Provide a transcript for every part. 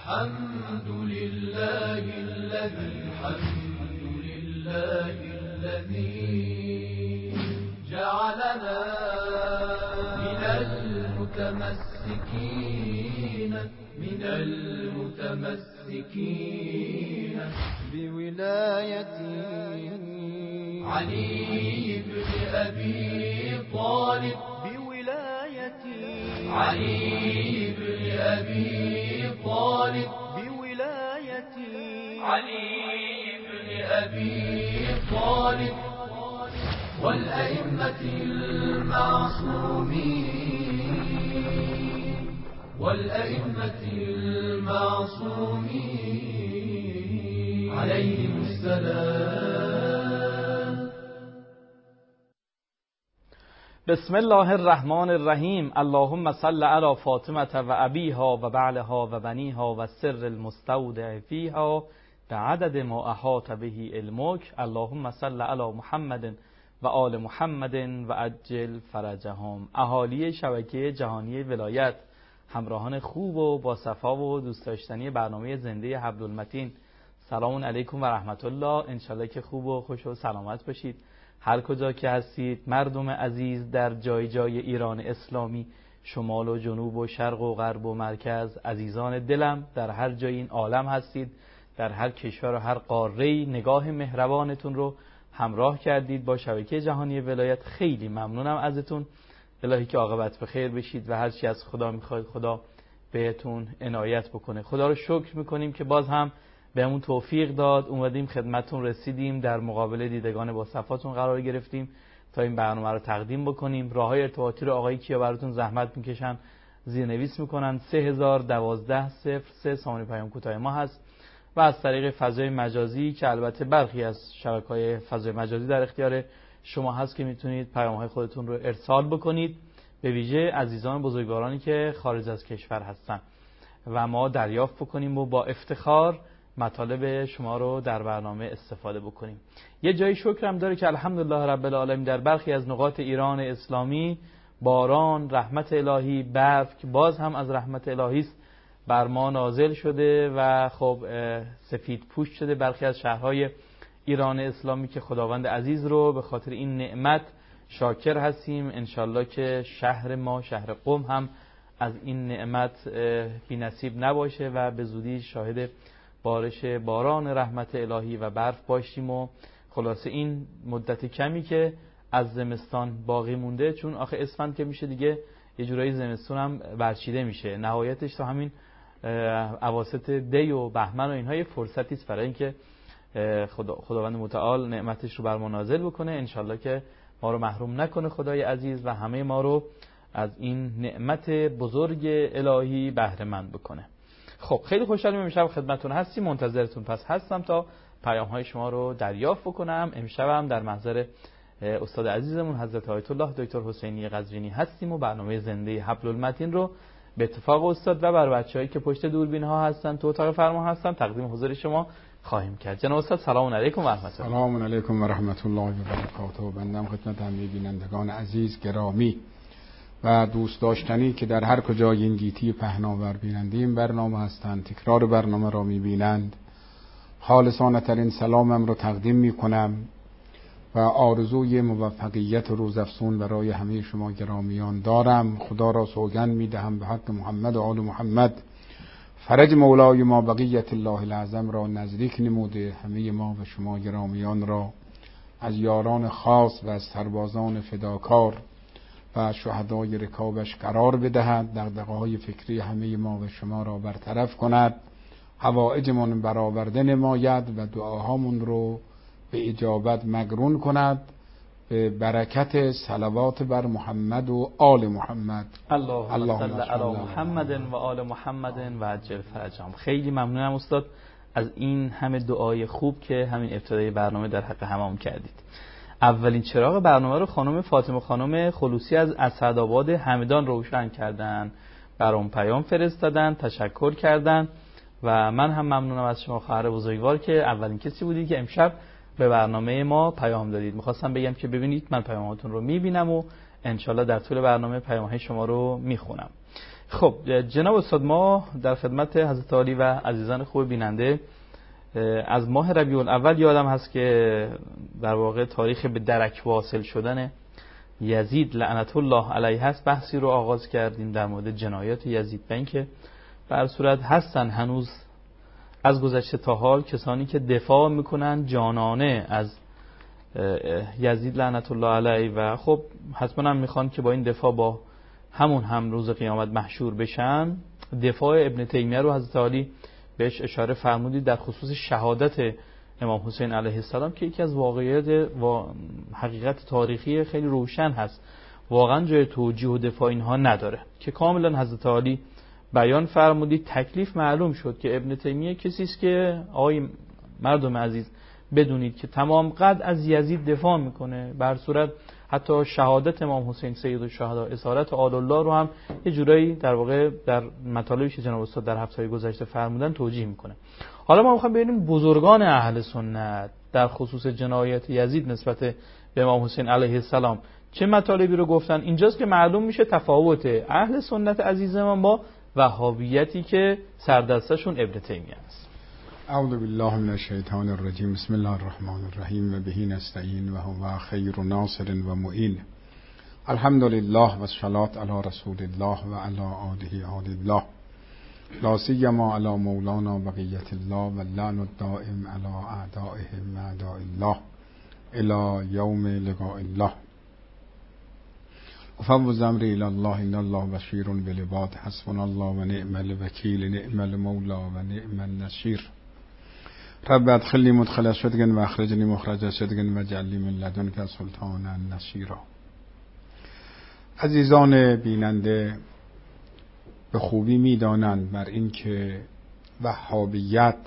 الحمد لله الذي جعلنا من المتمسكين بولاية علي بن أبي طالب والأئمة المعصومين عليهم السلام. بسم الله الرحمن الرحیم. اللهم صل علی فاطمة و ابیها و بعلها و بنیها و سر المستودع فیها بعدد ما احاط به علمک. اللهم صل علی محمد و آل محمد و عجل فرجهم. اهالی شبکه جهانی ولایت، همراهان خوب و با صفا و دوست داشتنی برنامه زنده حبل‌المتین، سلام علیکم و رحمت الله. انشالله که خوب و خوش و سلامت باشید هر کجا که هستید. مردم عزیز در جای جای ایران اسلامی، شمال و جنوب و شرق و غرب و مرکز، عزیزان دلم در هر جای این عالم هستید، در هر کشور و هر قاره‌ای، نگاه مهربانتون رو همراه کردید با شبکه جهانی ولایت. خیلی ممنونم ازتون. الهی که عاقبت به خیر بشید و هر چی از خدا میخواید خدا بهتون عنایت بکنه. خدا رو شکر میکنیم که باز هم بهمون توفیق داد، اومدیم خدمتتون رسیدیم، در مقابل دیدگان با صفاتون قرار گرفتیم تا این برنامه رو تقدیم بکنیم. راههای ارتباطی رو آقای کیا براتون زحمت میکشن زیرنویس میکنن. 3012 سامانه پیام کوتاه ما هست و از طریق فضای مجازی که البته برخی از شبکه‌های فضای مجازی در اختیار شما هست که میتونید پیام‌های خودتون رو ارسال بکنید، به ویژه عزیزان بزرگوارانی که خارج از کشور هستن، و ما دریافت بکنیم و با افتخار مطالب شما رو در برنامه استفاده بکنیم. یه جای شکرم داره که الحمدلله رب العالمین در برخی از نقاط ایران اسلامی باران، رحمت الهی، برف که باز هم از رحمت الهی است بر ما نازل شده و خب سفید پوش شده برخی از شهرهای ایران اسلامی که خداوند عزیز رو به خاطر این نعمت شاکر هستیم. انشالله که شهر ما، شهر قم هم از این نعمت بی نصیب نباشه و به زودی شاهد بارش باران رحمت الهی و برف باشیم. و خلاصه این مدت کمی که از زمستان باقی مونده، چون آخه اسفند که میشه دیگه یه جورایی زمستون هم برچیده میشه، نهایتش تا همین اواسط دی و بهمن و اینها یه فرصتی است برای اینکه خداوند متعال نعمتش رو بر ما نازل بکنه. انشالله که ما رو محروم نکنه خدای عزیز و همه ما رو از این نعمت بزرگ الهی بهره مند بکنه. خب خیلی خوشحالم امشب خدمتتون هستیم، منتظرتون پس هستم تا پیام‌های شما رو دریافت بکنم. امشب هم در محضر استاد عزیزمون حضرت آیت الله دکتر حسینی قزوینی هستیم و برنامه زنده حبل‌المتین رو به اتفاق استاد و بر بچه‌هایی که پشت دوربین ها هستن تو اتاق فرمان هستن تقدیم حضور شما خواهیم کرد. جناب استاد سلام علیکم و رحمت الله. سلام علیکم و رحمت الله و برکاته. و بنده خدمت همه بینندگان عزیز گرامی و دوست داشتنی که در هر کجای این گیتی پهناور بیننده این برنامه هستند، تکرار برنامه را میبینند، خالصانه ترین سلامم را تقدیم میکنم و آرزوی موفقیت روزافزون برای همه شما گرامیان دارم. خدا را سوگند میدهم به حق محمد و آل محمد، فرج مولای ما بقیت الله العظم را نزدیک نموده، همه ما و شما گرامیان را از یاران خاص و از سربازان فداکار و شهدای رکابش قرار بدهد، دغدغه‌های فکری همه ما و شما را برطرف کند، حوائجمون برآورده نماید و دعاهامون رو به اجابت مقرون کند، به برکت صلوات بر محمد و آل محمد. اللهم صل علی محمد و آل محمد و عجل فرجهم. خیلی ممنونم استاد از این همه دعای خوب که همین ابتدای برنامه در حق هممون کردید. اولین چراغ برنامه رو خانم فاطمه خانم خلوصی از اسعدآباد همدان روشن کردن، برام پیام فرستادن، تشکر کردن و من هم ممنونم از شما خواهر بزرگوار که اولین کسی بودید که امشب به برنامه ما پیام دادید. میخواستم بگم که ببینید من پیاماتون رو میبینم و انشالله در طول برنامه پیامهای شما رو میخونم. خب جناب استاد، ما در خدمت حضرت عالی و عزیزان خوب بیننده از ماه ربیع الاول یادم هست که در واقع تاریخ به درک واصل شدن یزید لعنت الله علیه هست، بحثی رو آغاز کردیم در مورد جنایات یزید. و اینکه به هر صورت هستن هنوز از گذشته تا حال کسانی که دفاع میکنن جانانه از یزید لعنت الله علیه و خب حتما هم میخوان که با این دفاع با همون هم روز قیامت محشور بشن. دفاع ابن تیمیه رو حضرت عالی بهش اشاره فرمودید در خصوص شهادت امام حسین علیه السلام که یکی از واقعیات و حقیقت تاریخی خیلی روشن هست، واقعا جای توجیه و دفاع اینها نداره که کاملا حضرت عالی بیان فرمودید. تکلیف معلوم شد که ابن تیمیه کسی است که آقای مردم عزیز بدونید که تمام قد از یزید دفاع میکنه، بر صورت حتی شهادت امام حسین سید الشهدا اسارت آل الله رو هم یه جورایی در واقع در مطالبی که جناب استاد در هفته‌های گذشته فرمودن توجیه میکنه. حالا ما میخوایم ببینیم بزرگان اهل سنت در خصوص جنایت یزید نسبت به امام حسین علیه السلام چه مطالبی رو گفتن. اینجاست که معلوم میشه تفاوت اهل سنت عزیزمان با وهابیتی که سردستشون ابن تیمیه است. اعوذ بالله من الشیطان الرجیم. بسم الله الرحمن الرحیم و به نستعین و هو خیر ناصر و معین. الحمد لله و الصلاة علی رسول الله و علی آله آل الله، لا سیما علی مولانا بقیت الله و اللعن الدائم علی اعدائهم اعداء الله الی یوم لقاء الله. افوض امری الی الله ان الله بصیر بالعباد. حسبنا الله و نعم الوکیل، نعم المولی و نعم النصیر. رب ادخلنی مدخل صدق و اخرجنی مخرج صدق و اجعل لی من لدنک سلطانا نصیرا. عزیزان بیننده به خوبی میدانند بر این که وهابیت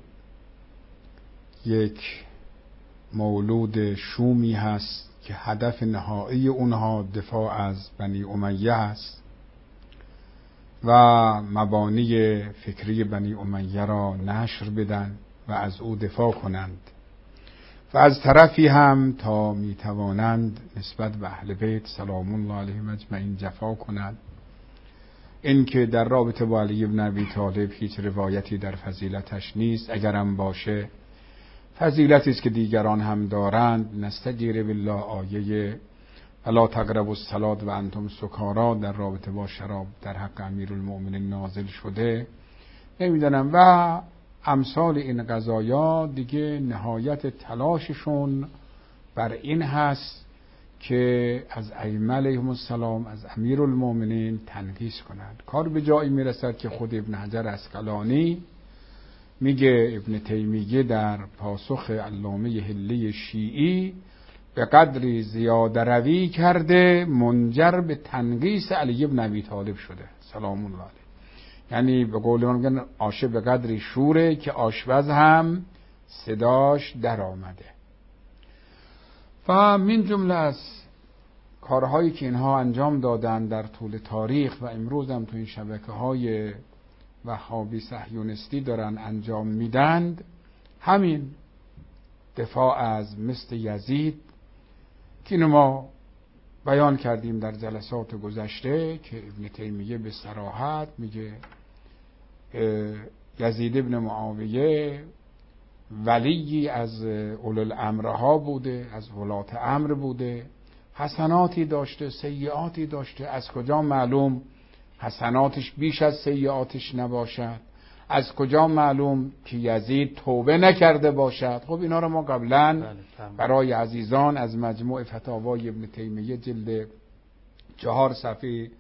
یک مولود شومی هست که هدف نهایی اونها دفاع از بنی امیه است و مبانی فکری بنی امیه را نشر بدن و از او دفاع کنند و از طرفی هم تا میتوانند نسبت به اهل بیت سلام الله علیهم اجمعین جفا کنند. این که در رابطه با علی بن ابی طالب هیچ روایتی در فضیلتش نیست، اگرم باشه فضیلتی است که دیگران هم دارند. نستجیر بالله آیه الا تقربوا الصلاة و انتم سکارا در رابطه با شراب در حق امیرالمؤمنین نازل شده نمیدانم و امثال این قضایا دیگه نهایت تلاششون بر این هست که از ائمه علیهم السلام از امیرالمؤمنین تنقیص کنند. کار به جایی میرسد که خود ابن حجر عسقلانی میگه ابن تیمیه در پاسخ علامه حلی شیعی به قدری زیاده روی کرده منجر به تنقیص علی بن ابی طالب شده سلام الله علیه. یعنی به قول ما میگن آشه به قدری شوره که آشپز هم صداش در آمده. و من جمله از کارهایی که اینها انجام دادن در طول تاریخ و امروز هم تو این شبکه‌های وهابی صهیونیستی دارن انجام میدند همین دفاع از مثل یزید که ما بیان کردیم در جلسات گذشته که ابن تیمیه به صراحت میگه یزید ابن معاویه ولی از اولوالامرها بوده، از ولات امر بوده، حسناتی داشته سیئاتی داشته. از کجا معلوم حسناتش بیش از سیئاتش نباشد؟ از کجا معلوم که یزید توبه نکرده باشد؟ خب اینا رو ما قبلا برای عزیزان از مجموع فتاوای ابن تیمیه جلد 4 صفحه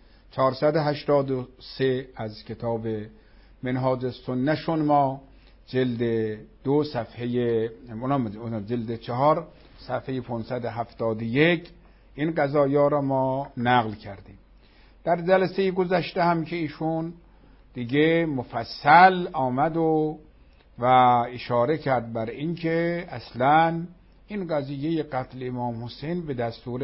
483 از کتاب منهاج السنه شون ما جلد 2 صفحه جلد 4 صفحه 571 این قضایا را ما نقل کردیم. در جلسه گذشته هم که ایشون دیگه مفصل آمد و اشاره کرد بر این که اصلا این قضیه قتل امام حسین به دستور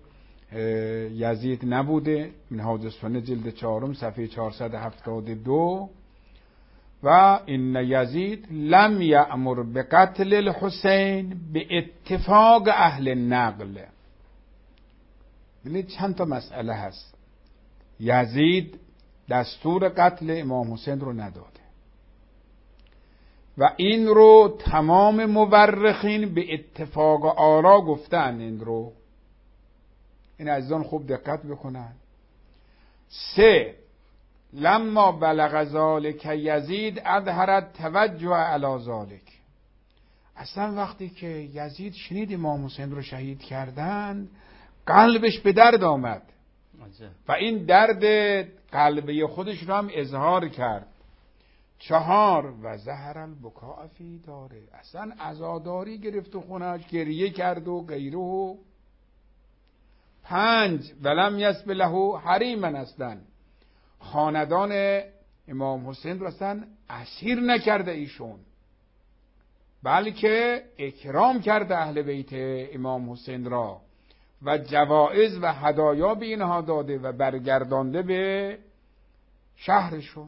یزید نبوده. منهاج السنه جلد 4 صفحه 472 و این یزید لم یأمر بقتل الحسین به اتفاق اهل نقل. ببینید چند تا مسئله هست. یزید دستور قتل امام حسین رو نداده و این رو تمام مورخین به اتفاق آرا گفتن. این عزیزان خوب دقت بکنن. 3 لما بلغ ذلک یزید اظهرت توجه علی ذلک. اصلا وقتی که یزید شنید امام حسین رو شهید کردند قلبش به درد آمد و این درد قلبی خودش رو هم اظهار کرد. 4 و ظهر البکاء فی داره. اصلا عزاداری گرفت و خونه‌اش گریه کرد و غیره. 5 ولم یسب له حریما. اصلا خاندان امام حسین رو اصلا اسیر نکرده ایشون، بلکه اکرام کرده اهل بیت امام حسین را و جوایز و هدایا به اینها داده و برگردانده به شهرشون.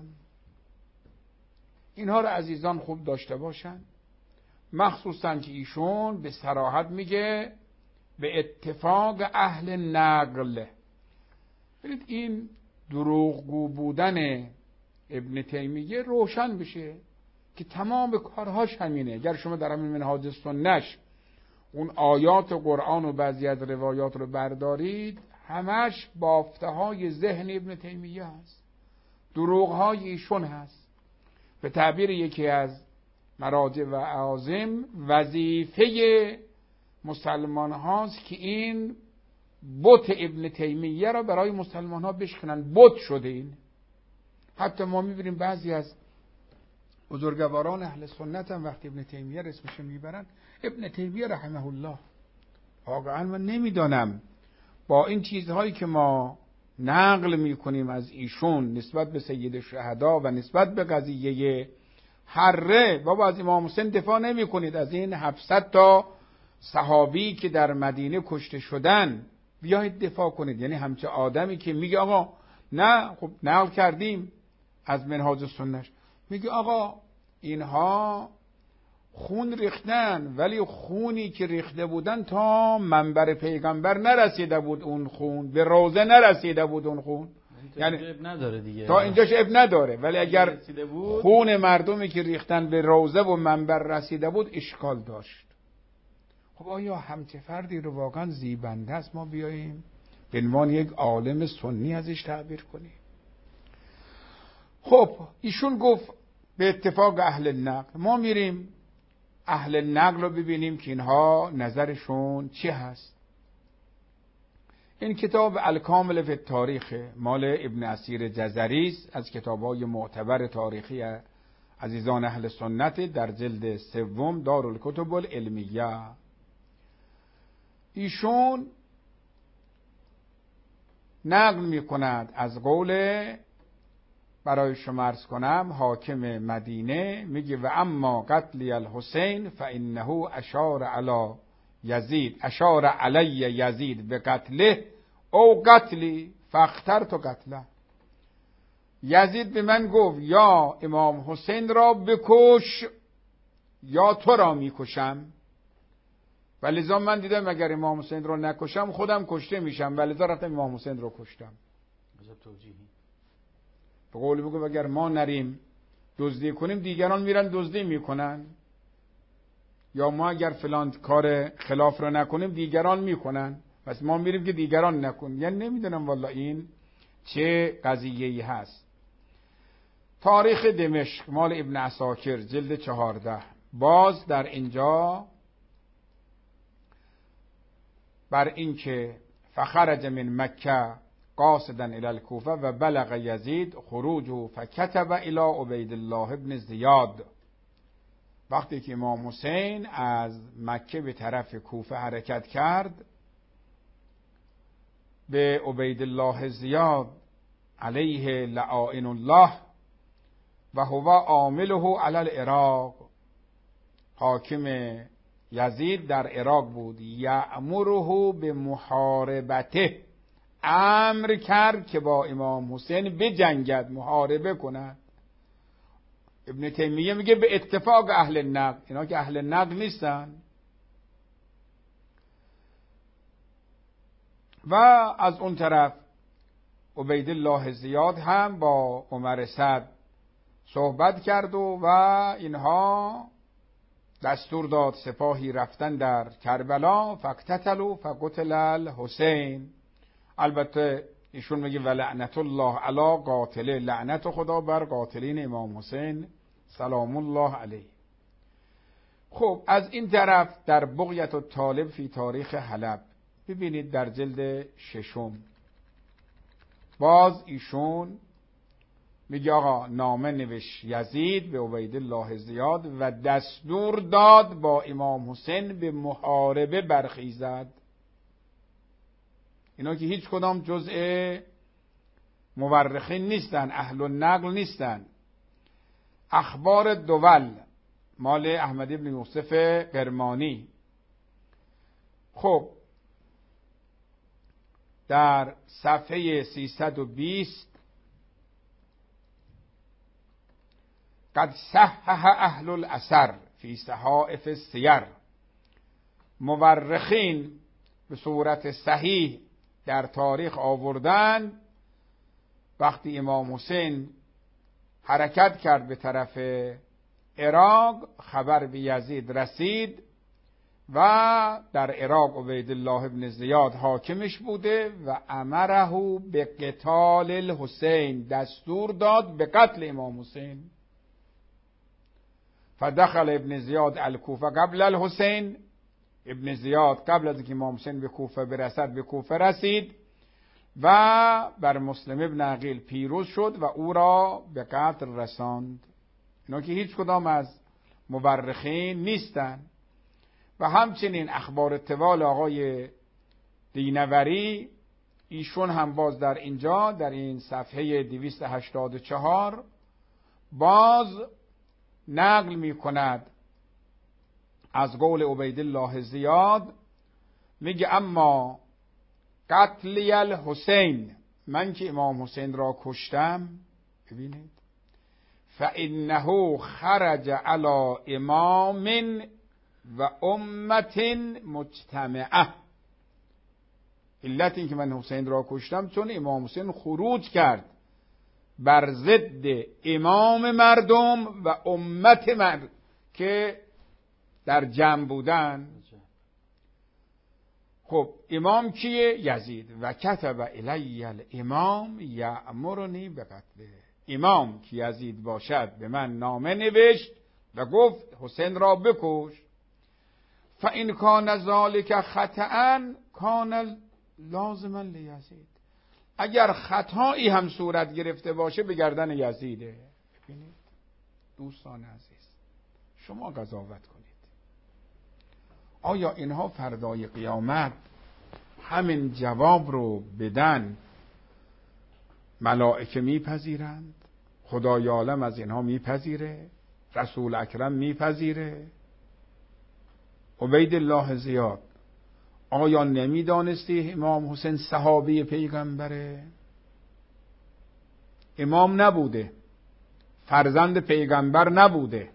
اینها رو عزیزان خوب داشته باشن، مخصوصا که ایشون به صراحت میگه به اتفاق اهل نقل. برید این دروغگو بودن ابن تیمیه روشن بشه که تمام کارهاش همینه. اگر شما در همین منهاج سنش اون آیات قرآن و بعضی از روایات رو بردارید، همش بافته های ذهن ابن تیمیه هست، دروغ های ایشون هست. به تعبیر یکی از مراجع و اعاظم، وظیفه مسلمان هاست که این بت ابن تیمیه را برای مسلمان ها بشکنن. بت شده این. حتی ما میبینیم بعضی از بزرگواران اهل سنت هم وقتی ابن تیمیه را اسمش میبرن، ابن تیمیه رحمه الله. واقعا من نمیدانم با این چیزهایی که ما نقل میکنیم از ایشون نسبت به سید الشهدا و نسبت به قضیه حره، بابا از امام حسین دفاع نمی کنید، از این 700 تا صحابی که در مدینه کشته شدن بیایید دفاع کنید. یعنی همچه آدمی که میگه آقا نه، خب نقل کردیم از منهاج سنش، میگه آقا اینها خون ریختن، ولی خونی که ریخته بودن تا منبر پیغمبر نرسیده بود، اون خون به روزه نرسیده بود اون خون، یعنی اب نداره دیگه، تا اینجاش اب نداره. ولی اگر خون مردمی که ریختن به روزه و منبر رسیده بود اشکال داشت. خب آیا همچه فردی رو واقعا زیبنده است ما بیاییم به عنوان یک عالم سنی ازش تعبیر کنیم؟ خب ایشون گفت به اتفاق اهل نقل. ما میریم اهل نقل رو ببینیم که اینها نظرشون چی هست. این کتاب الکامل فی التاریخ مال ابن اسیر جزری است، از کتاب‌های معتبر تاریخی عزیزان اهل سنت، در جلد 3 دارالکتب العلمیه. ایشون نقل می‌کند از قول، برای شما عرض کنم، حاکم مدینه میگه و اما قتل الحسین فانه اشار علی یزید، اشار علی یزید به قتله او قتلی فاخترت قتله. یزید به من گفت یا امام حسین را بکش یا تو را میکشم، ولذا من دیدم اگر امام حسین را نکشم خودم کشته میشم، ولذا رفتم امام حسین را کشتم. به قول میگه اگر ما نریم دزدی کنیم دیگران میرن دزدی میکنن، یا ما اگر فلان کار خلاف رو نکنیم دیگران میکنن، پس ما میریم که دیگران نکن. یعنی نمیدونم والله این چه قضیه‌ای هست. تاریخ دمشق مال ابن عساکر جلد 14 باز در اینجا بر این که فخرج من مکه قاصدا الى الكوفه و بلغ یزید خروجه فكتب الى عبید الله ابن زیاد. وقتی که امام حسین از مکه به طرف کوفه حرکت کرد، به عبید الله زیاد علیه لعائن الله و هو عامله علی العراق، حاکم یزید در عراق بود، یأمره به محاربته، امر کرد که با امام حسین بجنگد، محاربه کند. ابن تیمیه میگه به اتفاق اهل نقل، اینا که اهل نقل نیستن. و از اون طرف عبیدالله زیاد هم با عمر سعد صحبت کرد و اینها دستور داد سپاهی رفتن در کربلا، فاقتتلوا فقتل الحسین. البته ایشون میگه ولعنت الله علی قاتله، لعنت خدا بر قاتلین امام حسین سلام الله علیه. خب از این طرف در بغیت الطالب فی تاریخ حلب ببینید در جلد 6 باز ایشون میگه آقا نامه نوشت یزید به عبیدالله زیاد و دستور داد با امام حسین به محاربه برخیزد. اینا که هیچ کدام جزء مورخین نیستن، اهل النقل نیستن. اخبار دول مال احمد ابن یوسف قرمانی. خب در صفحه 320 قد صحح اهل الاثر فی صحائف السیر، مورخین به صورت صحیح در تاریخ آوردن وقتی امام حسین حرکت کرد به طرف عراق خبر به یزید رسید و در عراق عبیدالله ابن زیاد حاکمش بوده و امره به قتال الحسین، دستور داد به قتل امام حسین. فدخل ابن زیاد الکوفه قبل الحسین، ابن زیاد قبل از اینکه امام حسین به کوفه برسد به کوفه رسید و بر مسلم ابن عقیل پیروز شد و او را به قتل رساند. اینا که هیچ کدام از مورخین نیستن. و همچنین اخبار طوال آقای دینوری، ایشون هم باز در اینجا در این صفحه 284 باز نقل می کند از قول عبیدالله زیاد، میگه اما قتلی الحسین، من که امام حسین را کشتم، ببینید فانه خرج علی امام و امت مجتمعه، علت این که من حسین را کشتم چون امام حسین خروج کرد بر ضد امام مردم و امت مردم که در جمع بودن. خب امام کیه؟ یزید. و کتب الی الامام یأمرنی بقتله، امام که یزید باشد به من نامه نوشت و گفت حسین را بکش. فان کان ذلک خطأ کان لازما لیزید، اگر خطایی هم صورت گرفته باشه به گردن یزیده. ببینید دوستان عزیز، شما قضاوت کنید. آیا اینها فردای قیامت همین جواب رو بدن ملائکه میپذیرند؟ خدای عالم از اینها میپذیره؟ رسول اکرم میپذیره؟ عبیدالله زیاد آیا نمیدانستی امام حسین صحابی پیغمبره؟ امام نبوده، فرزند پیغمبر نبوده،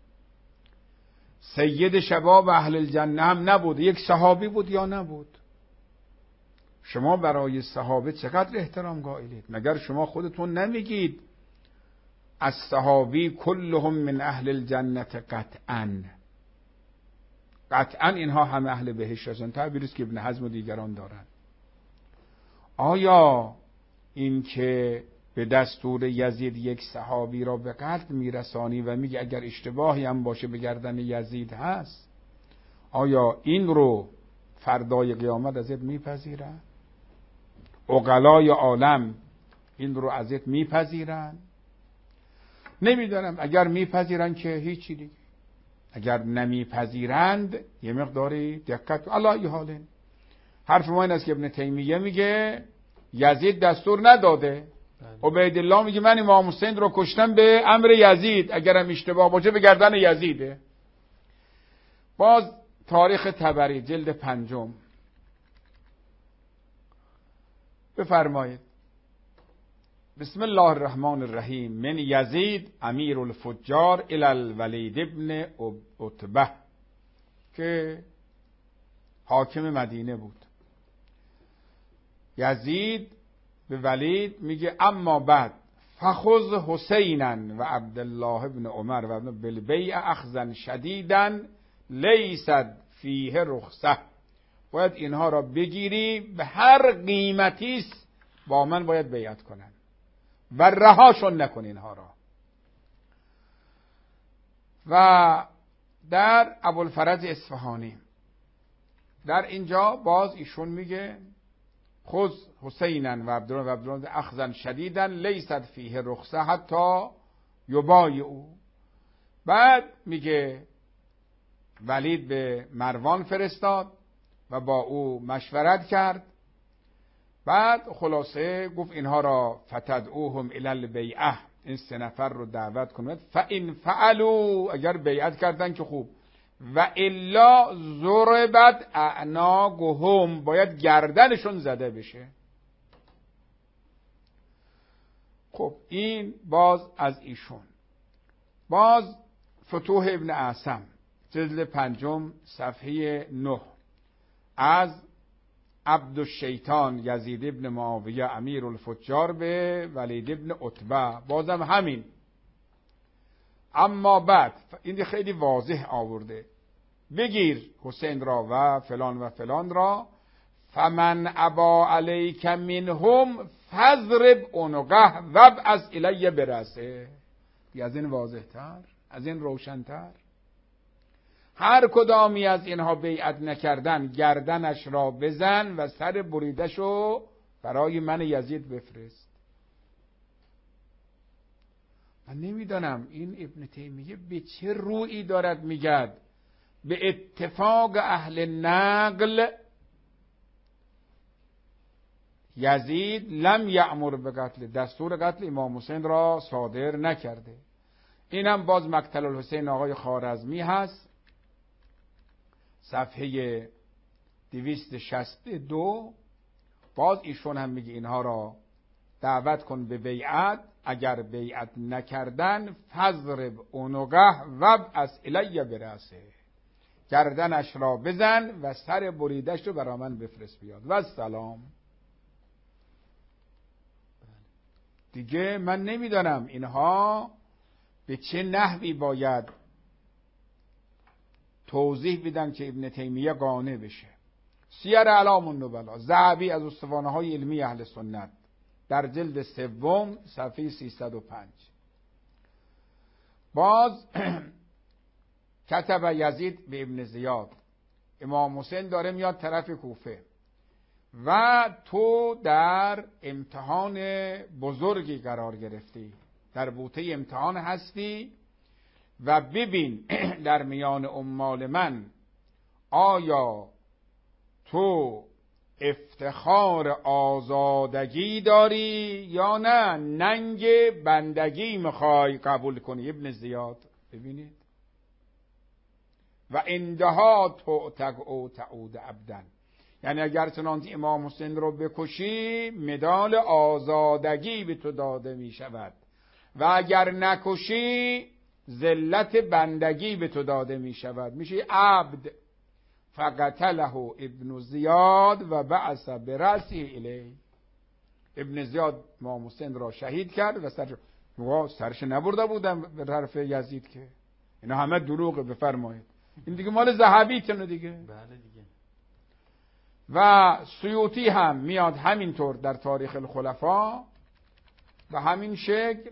سید شباب اهل الجنه هم نبوده، یک صحابی بود یا نبود؟ شما برای صحابه چقدر احترام قائلید؟ مگر شما خودتون نمیگید از صحابی کلهم من اهل الجنه قطعا؟ قطعا اینها هم اهل بهشت هستند، تعبیری است که ابن حزم و دیگران دارند. آیا این که به دستور یزید یک صحابی را به قتل میرسانی و میگه اگر اشتباهی هم باشه به گردن یزید هست، آیا این رو فردای قیامت ازت میپذیرن؟ عقلای عالم این رو ازت میپذیرن؟ نمیدونم. اگر میپذیرن که هیچی دیگه، اگر نمیپذیرند یه مقداری دقت. الله حاله حرف ما این است که ابن تیمیه میگه یزید دستور نداده، عبیدالله میگه من امام حسین رو کشتم به امر یزید، اگرم اشتباه باشه به گردن یزیده. باز تاریخ طبری جلد 5 بفرمایید. بسم الله الرحمن الرحیم. من یزید امیر الفجار الی الولید ابن عتبه، که حاکم مدینه بود. یزید به ولید میگه اما بعد فخذ حسینا و عبدالله ابن عمر و ابن بالبیع اخذا شدیدا لیست فیه رخصه، باید اینها را بگیری به هر قیمتیست با من باید بیعت کنن و رهاشون نکن اینها را. و در ابوالفرج اصفهانی در اینجا باز ایشون میگه خذ حسینا و عبدالله اخذا شدیدا لیست فیه رخصه حتی یبایعوا. بعد میگه ولید به مروان فرستاد و با او مشورت کرد. بعد خلاصه گفت اینها را فتدعوهم الی البیعه، این 3 نفر رو دعوت کنید، فان فعلوا، اگر بیعت کردن که خوب، و الا ضربت اعناقهم، باید گردنشون زده بشه. خب این باز از ایشون. باز فتوح ابن اعصم جلد 5 صفحه 9 از عبدالشیطان یزید ابن معاویه امیر الفجار به ولید ابن عتبه، بازم همین. اما بعد این خیلی واضح آورده، بگیر حسین را و فلان را، فمن ابا علیک منهم فضرب عنقه وابعث الی برأسه. از این واضح تر، از این روشن تر. هر کدامی از اینها بیعت نکردن گردنش را بزن و سر بریدش رو برای من یزید بفرست. من نمیدانم این ابن تیمیه به چه رویی دارد میگد به اتفاق اهل نقل یزید لم یأمر به قتل، دستور قتل امام حسین را صادر نکرده. اینم باز مقتل الحسین آقای خوارزمی هست، صفحه 262. باز ایشون هم میگه اینها را دعوت کن به بیعت، اگر بیعت نکردن فضرب عنقه وابعث الی برأسه، گردنش را بزن و سر بریدش رو برا من بفرست بیاد و سلام. دیگه من نمیدانم اینها به چه نحوی باید توضیح بدن که ابن تیمیه قانع بشه. سیر اعلام النبلا، ذهبی از استوانه های علمی اهل سنت در جلد 3 صفحه 305. باز کتب یزید به ابن زیاد، امام حسین داره میاد طرف کوفه و تو در امتحان بزرگی قرار گرفتی، در بوته امتحان هستی و ببین در میان عمال من آیا تو افتخار آزادگی داری یا نه ننگ بندگی میخوای قبول کنی. ابن زیاد ببینید، و اندها تعتق او تعود عبدن، یعنی اگر چنانچه امام حسین رو بکشی مدال آزادگی به تو داده می شود و اگر نکشی ذلت بندگی به تو داده می شود، میشی عبد. فقتله ابن زیاد و بعث برأسه الیه. ابن زیاد امام حسین را شهید کرد و سرش نبرده بودن به طرف یزید که اینا همه دروغه. بفرمایید این دیگه مال ذهبی تونه دیگه. بله دیگه. و سیوطی هم میاد همینطور در تاریخ الخلفا و همین شکل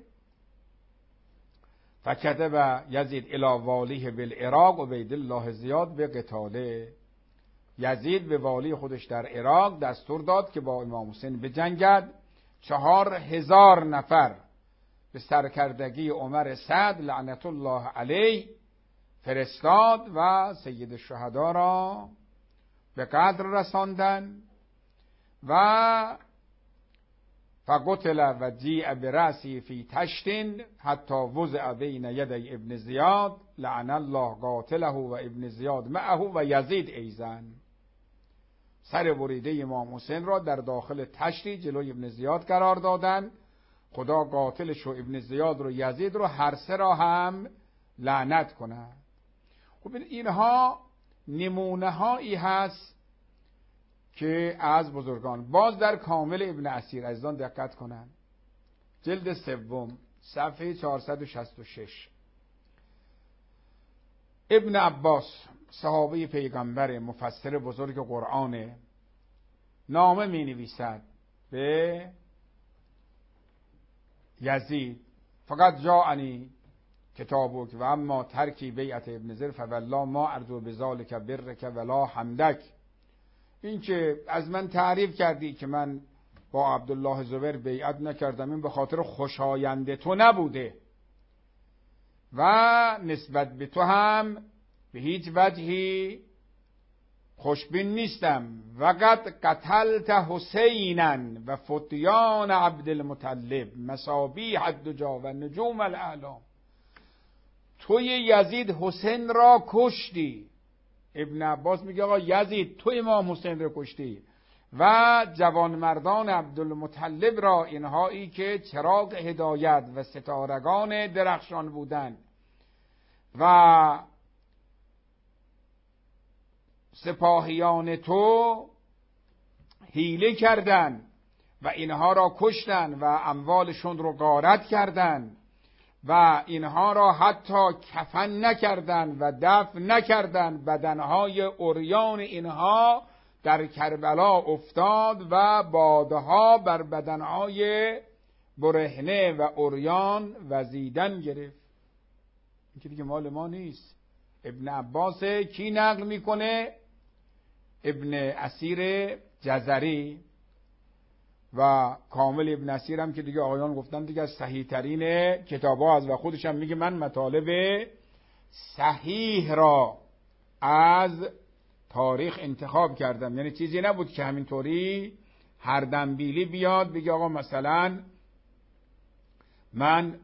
فکتب یزید الی والیه بالعراق و عبید الله زیاد به قتاله. یزید به والی خودش در عراق دستور داد که با امام حسین بجنگد. 4000 نفر به سرکردگی عمر سعد لعنت الله علیه فرستاد و سید الشهدا را به قتل رساندن و فقتل و جیع برأسی فی تشتین حتی وضع بین یدی ابن زیاد لعن الله قاتله و ابن زیاد معه و یزید ایزن. سر بریده امام حسین را در داخل تشتی جلوی ابن زیاد قرار دادن. خدا قاتلش و ابن زیاد رو یزید رو هر سه را هم لعنت کند. خب اینها نمونه هایی هست که از بزرگان. باز در کامل ابن اسیر عزیزان دقت کنن، جلد 3 صفحه 466، ابن عباس صحابه پیغمبر مفسر بزرگ قرآن نامه می نویسد به یزید: فقط جاءنی کتابک و اما ترکی بیعت ابن زر فوالله ما ارجو بذالک برک ولا حمدک. این که از من تعریف کردی که من با عبدالله زبیر بیعت نکردم، این به خاطر خوشایند تو نبوده و نسبت به تو هم به هیچ وجهی خوشبین نیستم. وقد قتلت حسینا و فتیان عبدالمطلب مصابیح الدجا و نجوم الاعلام. توی یزید حسین را کشتی. ابن عباس میگه آقا یزید تو امام حسین را کشتی و جوانمردان عبدالمطلب را، اینهایی که چراغ هدایت و ستارگان درخشان بودند و سپاهیان تو حیله کردند و اینها را کشتند و اموالشون رو غارت کردند و اینها را حتی کفن نکردند و دفن نکردند. بدنهای عریان اینها در کربلا افتاد و بادها بر بدنهای برهنه و عریان وزیدن گرفت. این که دیگه مال ما نیست. ابن عباس کی نقل میکنه؟ ابن اسیر جزری و کامل ابن اسیر هم که دیگه آقایان گفتن دیگه از صحیح ترین کتاب ها از، و خودش هم میگه من مطالب صحیح را از تاریخ انتخاب کردم. یعنی چیزی نبود که همینطوری هر دنبیلی بیاد بگه آقا مثلا من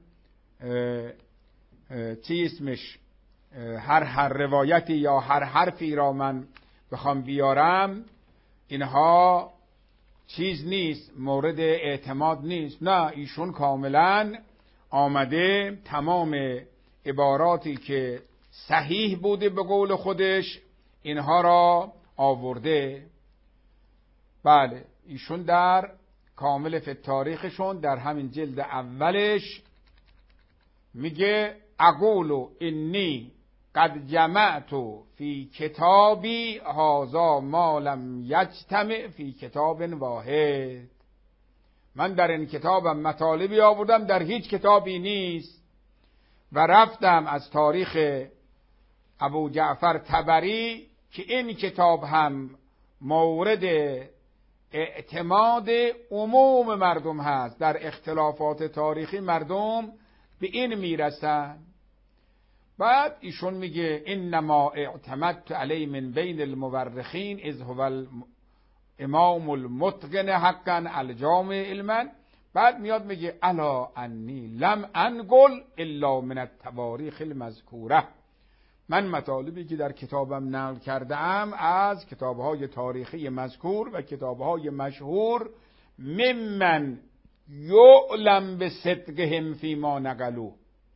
چی اسمش هر روایتی یا هر حرفی را من بخوام بیارم اینها چیز نیست، مورد اعتماد نیست. نه، ایشون کاملا آمده تمام عباراتی که صحیح بوده به قول خودش اینها را آورده. بله، ایشون در کامل فی تاریخشون در همین جلد اولش میگه اقول انی قد جمعت فی کتابی هذا ما لم یجتمع فی کتاب واحد. من در این کتابم مطالبی آوردم در هیچ کتابی نیست و رفتم از تاریخ ابو جعفر طبری که این کتاب هم مورد اعتماد عموم مردم هست. در اختلافات تاریخی مردم به این میرسن. بعد ایشون میگه انما اعتمدت علی من بین المورخین اذ هو الامام المتقن حقا الجامع علما. بعد میاد میگه الا انی لم انقل الا من التواریخ المذکوره. من مطالبی که در کتابم نقل کرده ام از کتابهای تاریخی مذکور و کتابهای مشهور ممن یعلم بصدقهم فیما نقلوا.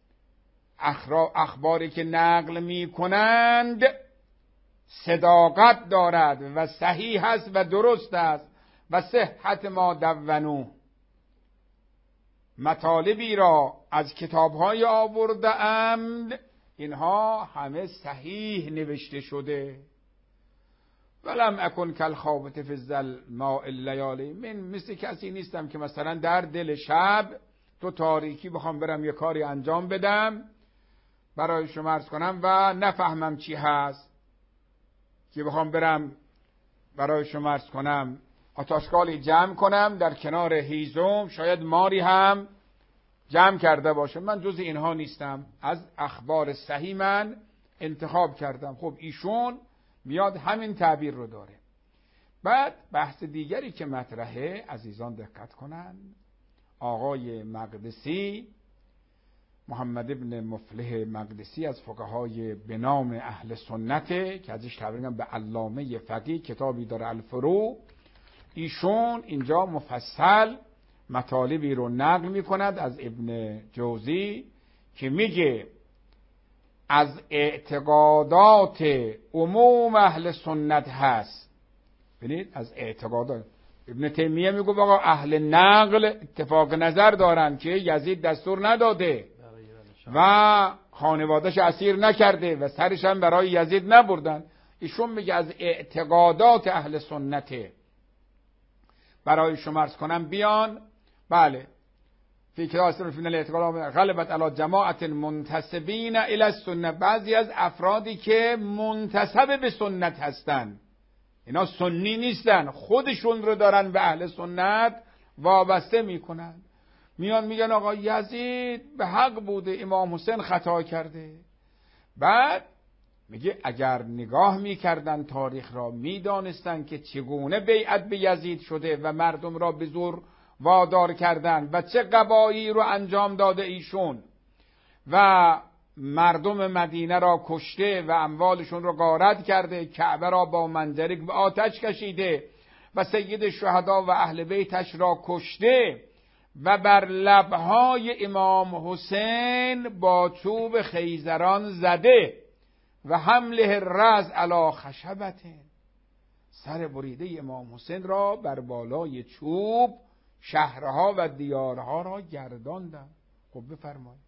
اخباری که نقل می کنند صداقت دارد و صحیح است و درست است و صحت ما دونو. مطالبی را از کتاب‌های آورده‌اند اینها همه صحیح نوشته شده. ولم اکن کالخابط فی الظلماء اللیالی. من مثل کسی نیستم که مثلا در دل شب تو تاریکی بخوام برم یه کاری انجام بدم برای شما عرض کنم و نفهمم چی هست، که بخوام برم برای شما عرض کنم آتاشکالی جمع کنم در کنار هیزم، شاید ماری هم جمع کرده باشه. من جز اینها نیستم، از اخبار صحیح من انتخاب کردم. خب ایشون میاد همین تعبیر رو داره. بعد بحث دیگری که مطرحه، عزیزان دقت کنن، آقای مقدسی، محمد ابن مفلح مقدسی از فقهای به نام اهل سنته که ازش تعبیر به علامه فقیه، کتابی داره الفروع. ایشون اینجا مفصل مطالبی رو نقل می کند از ابن جوزی که میگه از اعتقادات عموم اهل سنت هست ببینید از اعتقادات. ابن تیمیه میگه آقا اهل نقل اتفاق نظر دارن که یزید دستور نداده و خانواده‌اش اسیر نکرده و سرش هم برای یزید نبردن. ایشون میگه از اعتقادات اهل سنته. برای شما عرض کنم بیان. بله فی کتاب فی الاعتقاد غلبت علی جماعت منتسبین الی السنه، بعضی از افرادی که منتسب به سنت هستن، اینا سنی نیستن، خودشون رو دارن به اهل سنت وابسته میکنن، میان میگن آقا یزید به حق بوده، امام حسین خطا کرده. بعد میگه اگر نگاه میکردن تاریخ را میدانستن که چگونه بیعت به یزید شده و مردم را به زور وادار کردن و چه قبایی رو انجام داده ایشون و مردم مدینه را کشته و اموالشون را غارت کرده، کعبه را با منجنیق به آتش کشیده و سید شهدا و اهل بیتش را کشته و بر لبهای امام حسین با چوب خیزران زده و حمله رأس علی خشبته، سر بریده امام حسین را بر بالای چوب شهرها و دیارها را گرداندن. خب بفرمایید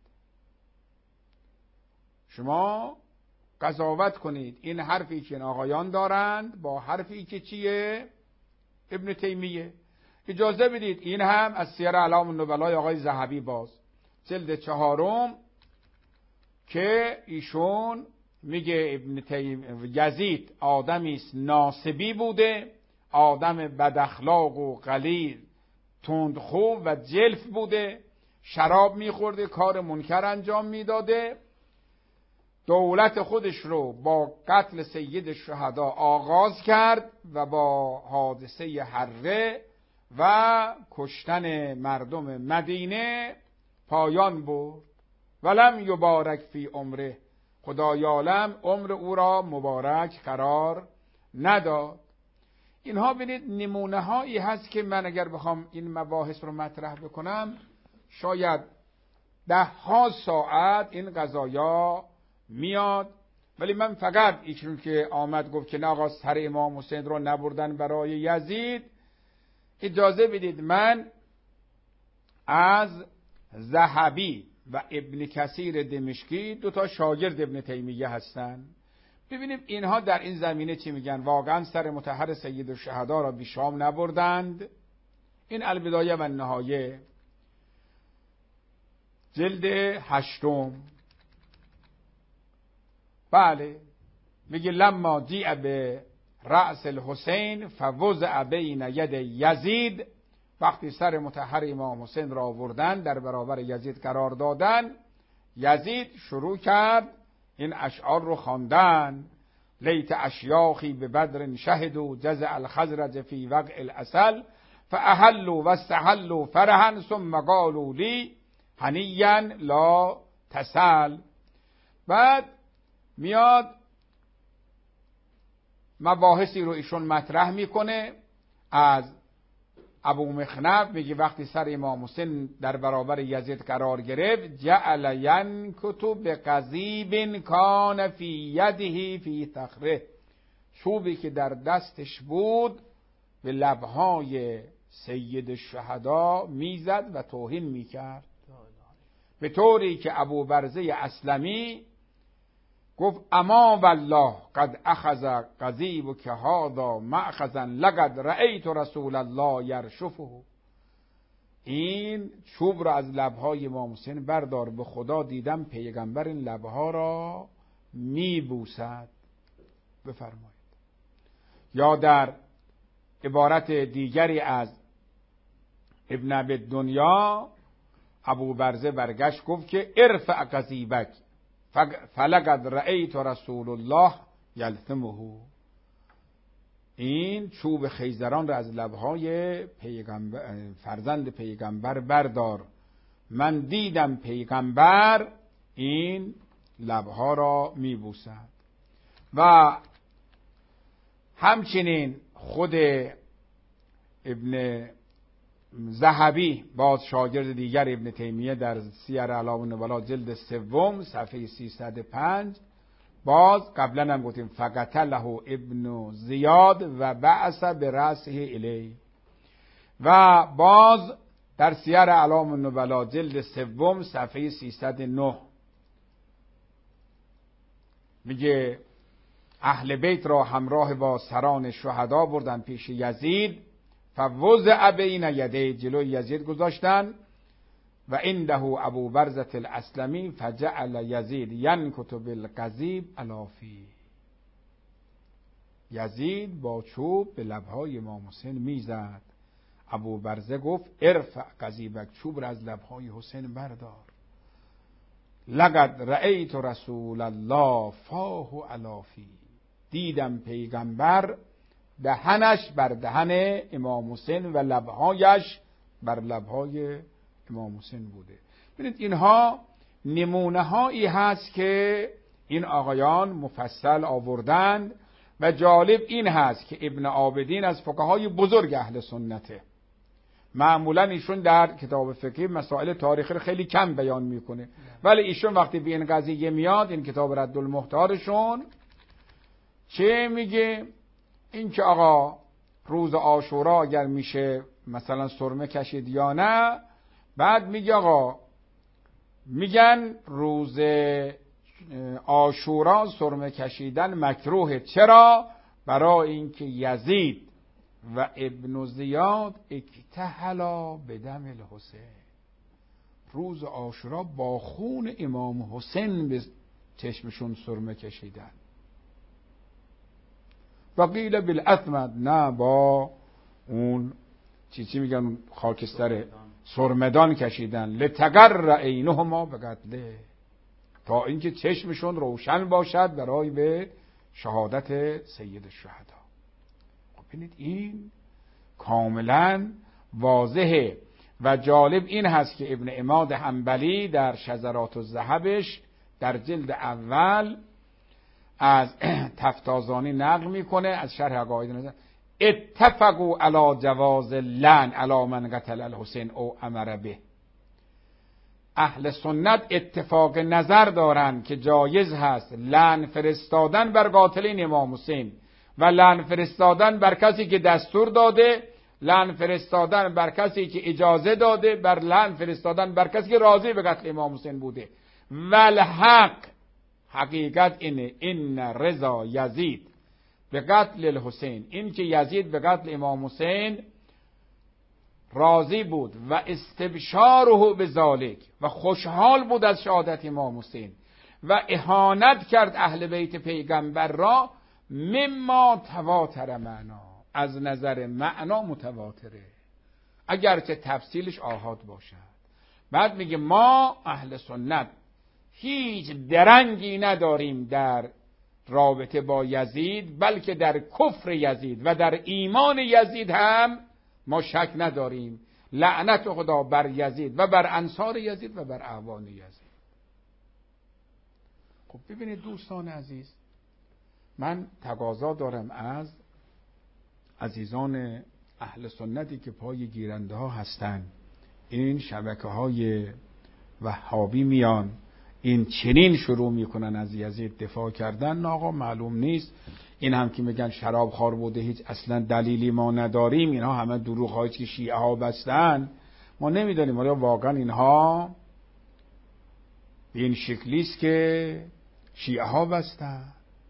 شما قضاوت کنید این حرفی که این آقایان دارند با حرفی که چیه؟ ابن تیمیه. اجازه بدید این هم از سیر اعلام النبلای آقای ذهبی باز جلد 4 که ایشون میگه ابن یزید آدمی است ناصبی بوده، آدم بد اخلاق و غلیظ تندخو و جلف بوده، شراب میخورده، کار منکر انجام میداده، دولت خودش رو با قتل سید شهدا آغاز کرد و با حادثه حره و کشتن مردم مدینه پایان برد. ولم یبارک فی عمره، خدایالم عمر او را مبارک قرار نداد. اینها ببینید نمونه هایی هست که من اگر بخوام این مباحث رو مطرح بکنم شاید 10 ساعت این قضایا میاد، ولی من فقط ایشون که آمد گفت که نه آقا سر امام حسین رو نبردن برای یزید، اجازه بدید من از ذهبی و ابن کثیر دمشقی 2 شاگرد ابن تیمیه هستن، ببینیم اینها در این زمینه چی میگن. واقعا سر مطهر سید الشهدا را به شام نبردند. این البدایه و النهایه جلد 8. بله میگه لما جیع به رأس الحسین فوضع بین ید یزید، وقتی سر مطهر امام حسین را آوردن در برابر یزید قرار دادن، یزید شروع کرد این اشعار رو خواندن: لیت اشیاخی به بدر شهدوا جزع الخزرج فی وقع العسل فاحلوا واستحلوا فرحا ثم قالوا لی هنیا لا تسل. بعد میاد مباحثی رو ایشون مطرح میکنه. از ابو مخنف میگه وقتی سر امام حسین در برابر یزید قرار گرفت، جعل ینکت بقضیب کان فی یده فی تخره، چوبی که در دستش بود به لبهای سید الشهدا میزد و توهین میکرد، به طوری که ابو برزه اسلمی گفت اما والله قد اخذ قضیب که هذا مأخذا لقد رأیت رسول الله یرشفه، این چوب را از لبهای امام حسین بردار، به خدا دیدم پیغمبر این لبها را میبوسد. بفرمایید. یا در عبارت دیگری از ابن ابی دنیا ابو برزه برگشت گفت که ارفع قضیبک فلقد رأیت رسول الله یلتمه، این چوب خیزران را از لبهای فرزند پیغمبر بردار، من دیدم پیغمبر این لبها را میبوسد. و همچنین خود ابن ذهبی باز شاگرد دیگر ابن تیمیه در سیر اعلام النبلا جلد 3 صفحه 305 باز قبلا هم گفتیم فقتله ابن زیاد و بعث برأسه الی. و باز در سیر اعلام النبلا جلد 3 صفحه 309 میگه اهل بیت را همراه با سران شهدا بردن پیش یزید، فوضع بین یدی، جلوی یزید گذاشتن، و عنده ابو برزة الاسلمی فجعل یزید ینکت بالقضیب علی فیه. یزید با چوب به لبهای امام حسین میزد. ابو برزه گفت ارفع قضیبک، چوب را از لبهای حسین بردار. لقد رأیت رسول الله فاه علی فیه، دیدم پیغمبر دهنش بر دهن امام حسین و لبهایش بر لبهای امام حسین بوده. ببینید اینها نمونه هایی هست که این آقایان مفصل آوردند و جالب این هست که ابن عابدین از فقهای بزرگ اهل سنته. معمولا ایشون در کتاب فقهی مسائل تاریخی رو خیلی کم بیان میکنه، ولی ایشون وقتی به این قضیه میاد، این کتاب رد المختارشون چه میگه؟ این که آقا روز عاشورا اگر میشه مثلا سرمه کشید یا نه. بعد میگه آقا میگن روز عاشورا سرمه کشیدن مکروه. چرا؟ برای اینکه یزید و ابن زیاد اکتحلا به دم الحسین، روز عاشورا با خون امام حسین به چشمشون سرمه کشیدن. و قیل بالاسمد، نه با اون چی میگن خاکستر سرمدان کشیدن. لتقر عینهما بقتله، تا اینکه چشمشون روشن باشد برای به شهادت سید الشهدا. خب ببینید این کاملا واضحه. و جالب این هست که ابن عماد حنبلی در شذرات الذهبش در جلد اول از تفتازانی نقل میکنه از شرح عقاید نظر، اتفقوا علی جواز لعن علی من قتل الحسین او امر به. اهل سنت اتفاق نظر دارند که جایز هست لعن فرستادن بر قاتلین امام حسین و لعن فرستادن بر کسی که دستور داده، لعن فرستادن بر کسی که اجازه داده، بر لعن فرستادن بر کسی که راضی به قتل امام حسین بوده. والحق، حقیقت اینه، این رضا یزید به قتل الحسین، این که یزید به قتل امام حسین راضی بود و استبشاره به ذالک و خوشحال بود از شهادت امام حسین و اهانت کرد اهل بیت پیغمبر را، مما تواتر معنا، از نظر معنا متواتره، اگرچه تفصیلش آحاد باشد. بعد میگه ما اهل سنت هیچ درنگی نداریم در رابطه با یزید، بلکه در کفر یزید و در ایمان یزید هم ما شک نداریم. لعنت خدا بر یزید و بر انصار یزید و بر اعوان یزید. خب ببینید دوستان عزیز، من تقاضا دارم از عزیزان اهل سنتی که پای گیرنده ها هستن، این شبکه های وهابی میان این چنین شروع میکنن از یزید دفاع کردن، آقا معلوم نیست. این هم که میگن شراب خوار بوده، هیچ اصلا دلیلی ما نداریم، اینها همه دروغ هایی که شیعه ها بستن، ما نمیدانیم آیا واقعا اینها به این شکلیست که شیعه ها بستن.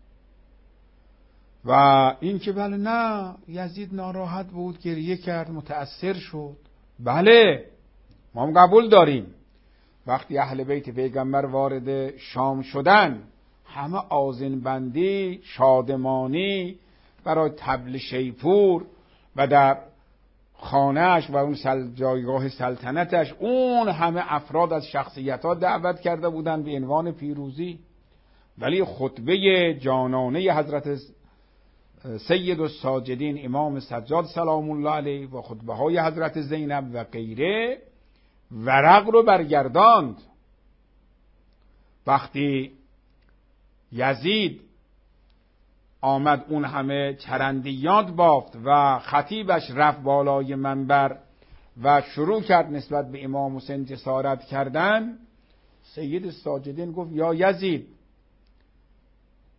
و این که بله نه یزید ناراحت بود، گریه کرد، متأثر شد، بله ما هم قبول داریم. وقتی اهل بیت پیغمبر وارد شام شدن، همه آذین بندی، شادمانی برای طبل شیپور و در خانهش و اون جایگاه سلطنتش اون همه افراد از شخصیت ها دعوت کرده بودند به عنوان پیروزی. ولی خطبه جانانه حضرت سید الساجدین امام سجاد سلام الله علیه و خطبه های حضرت زینب و غیره ورق رو برگرداند. وقتی یزید آمد اون همه چرندیات بافت و خطیبش رفت بالای منبر و شروع کرد نسبت به امام حسین جسارت کردن، سید الساجدین گفت یا یزید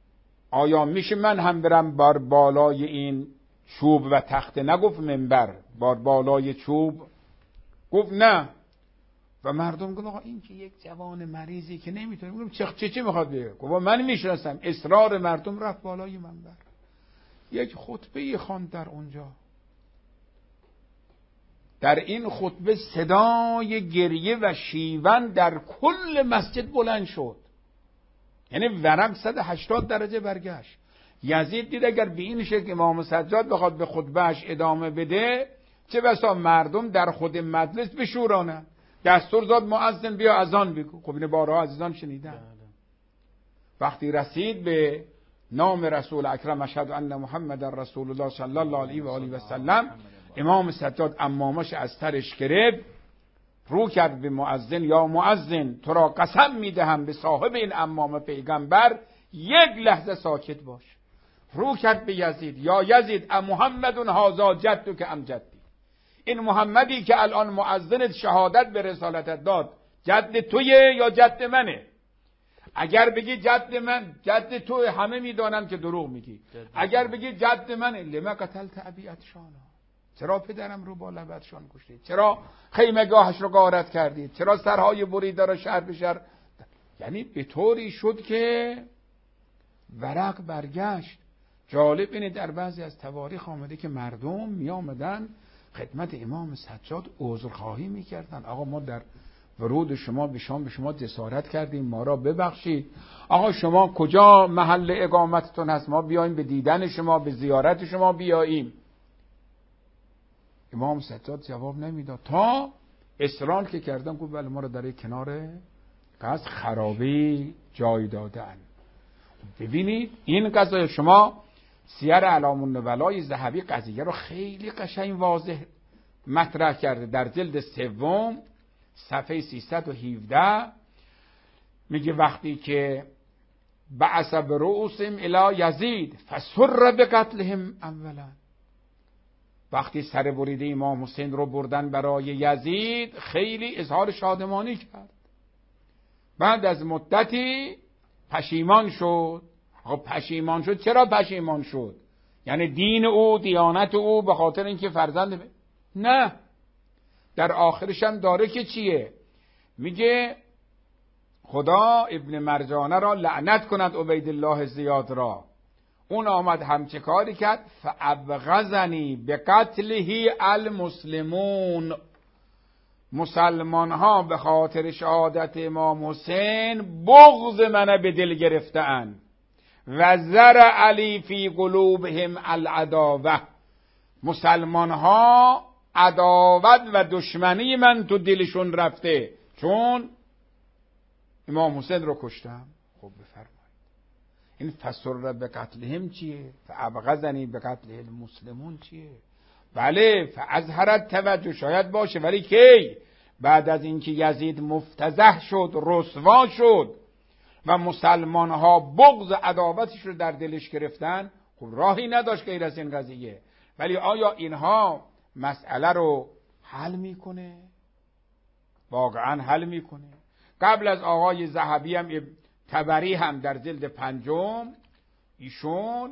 آیا میشه من هم برم بر بالای این چوب و تخته؟ نگفت منبر، بر بالای چوب. گفت نه. و مردم گفت آقا این که یک جوان مریضی که نمیتونه. گفت چه میخواد بگه؟ گفت من میشناسم. اصرار مردم، رفت بالای منبر، یک خطبه خواند در اونجا. در این خطبه صدای گریه و شیون در کل مسجد بلند شد، یعنی ورق 180 درجه برگشت. یزید دید اگر به این شکل امام سجاد بخواد به خطبهش ادامه بده، چه بسا مردم در خود مجلس بشورانن. دستور داد مؤذن بیا اذان بگو. خب این بارها عزیزان شنیدن. وقتی رسید به نام رسول اکرم اشهد ان محمد رسول الله صلی الله علیه و آله و سلم، امام سجاد عمامش از سرش گرفت، رو کرد به مؤذن، یا مؤذن تو را قسم میدهم به صاحب این عمامه پیغمبر، یک لحظه ساکت باش. رو کرد به یزید، یا یزید محمد هذا جدک ام جدی، این محمدی که الان مؤذنت شهادت به رسالتت داد جد تویه یا جد منه؟ اگر بگی جد من، جد تو، همه میدانن که دروغ میگی. اگر بگی جد منه، لما قتلت ابی عطشانا، چرا پدرم رو با لبدشان کشتید؟ چرا خیمگاهش رو غارت کردید؟ چرا سرهای بریده رو شهر به شهر؟ یعنی به طوری شد که ورق برگشت. جالب اینه در بعضی از تواریخ آمده که مردم می آمدن خدمت امام سجاد عذرخواهی میکردن. آقا ما در ورود شما به شام به شما جسارت کردیم، ما را ببخشید. آقا شما کجا محل اقامتتون هست؟ ما بیاییم به دیدن شما، به زیارت شما بیاییم. امام سجاد جواب نمیداد تا اصرار که کردن، گفت بله ما را در کنار قصر خرابی جای دادن. ببینید این قضیه، شما سیر اعلام النبلای ذهبی قضیه رو خیلی قشنگ واضح مطرح کرده. در جلد سوم صفحه 317 میگه وقتی که بعث برؤوسهم الی یزید فسر بقتلهم اولا، وقتی سر بریده امام حسین رو بردن برای یزید خیلی اظهار شادمانی کرد. بعد از مدتی پشیمان شد. خب پشیمان شد، چرا پشیمان شد؟ یعنی دین او، دیانت او، به خاطر اینکه فرزند نه، در آخرش هم داره که چیه؟ میگه خدا ابن مرجانه را لعنت کند، عبیدالله زیاد را. اون آمد همچه کاری کرد، فابغضنی به قتله المسلمون، مسلمان ها به خاطر شهادت امام حسین بغض منه به دل گرفته‌اند. و زر علی فی قلوبهم العداوه، مسلمان ها عداوت و دشمنی من تو دلشون رفته چون امام حسین رو کشتم. خب بفرمایید این فسر به قتلهم چیه؟ فابغضنی به قتل المسلمون چیه؟ بله فاظهرت توجه شاید باشه، ولی کی؟ بعد از اینکه یزید مفتضح شد، رسوا شد و مسلمان ها بغض عداوتش رو در دلش گرفتن، خب راهی نداشت غیر از این قضیه. ولی آیا اینها مسئله رو حل میکنه؟ واقعا حل میکنه؟ قبل از آقای ذهبی هم طبری هم در جلد 5 ایشون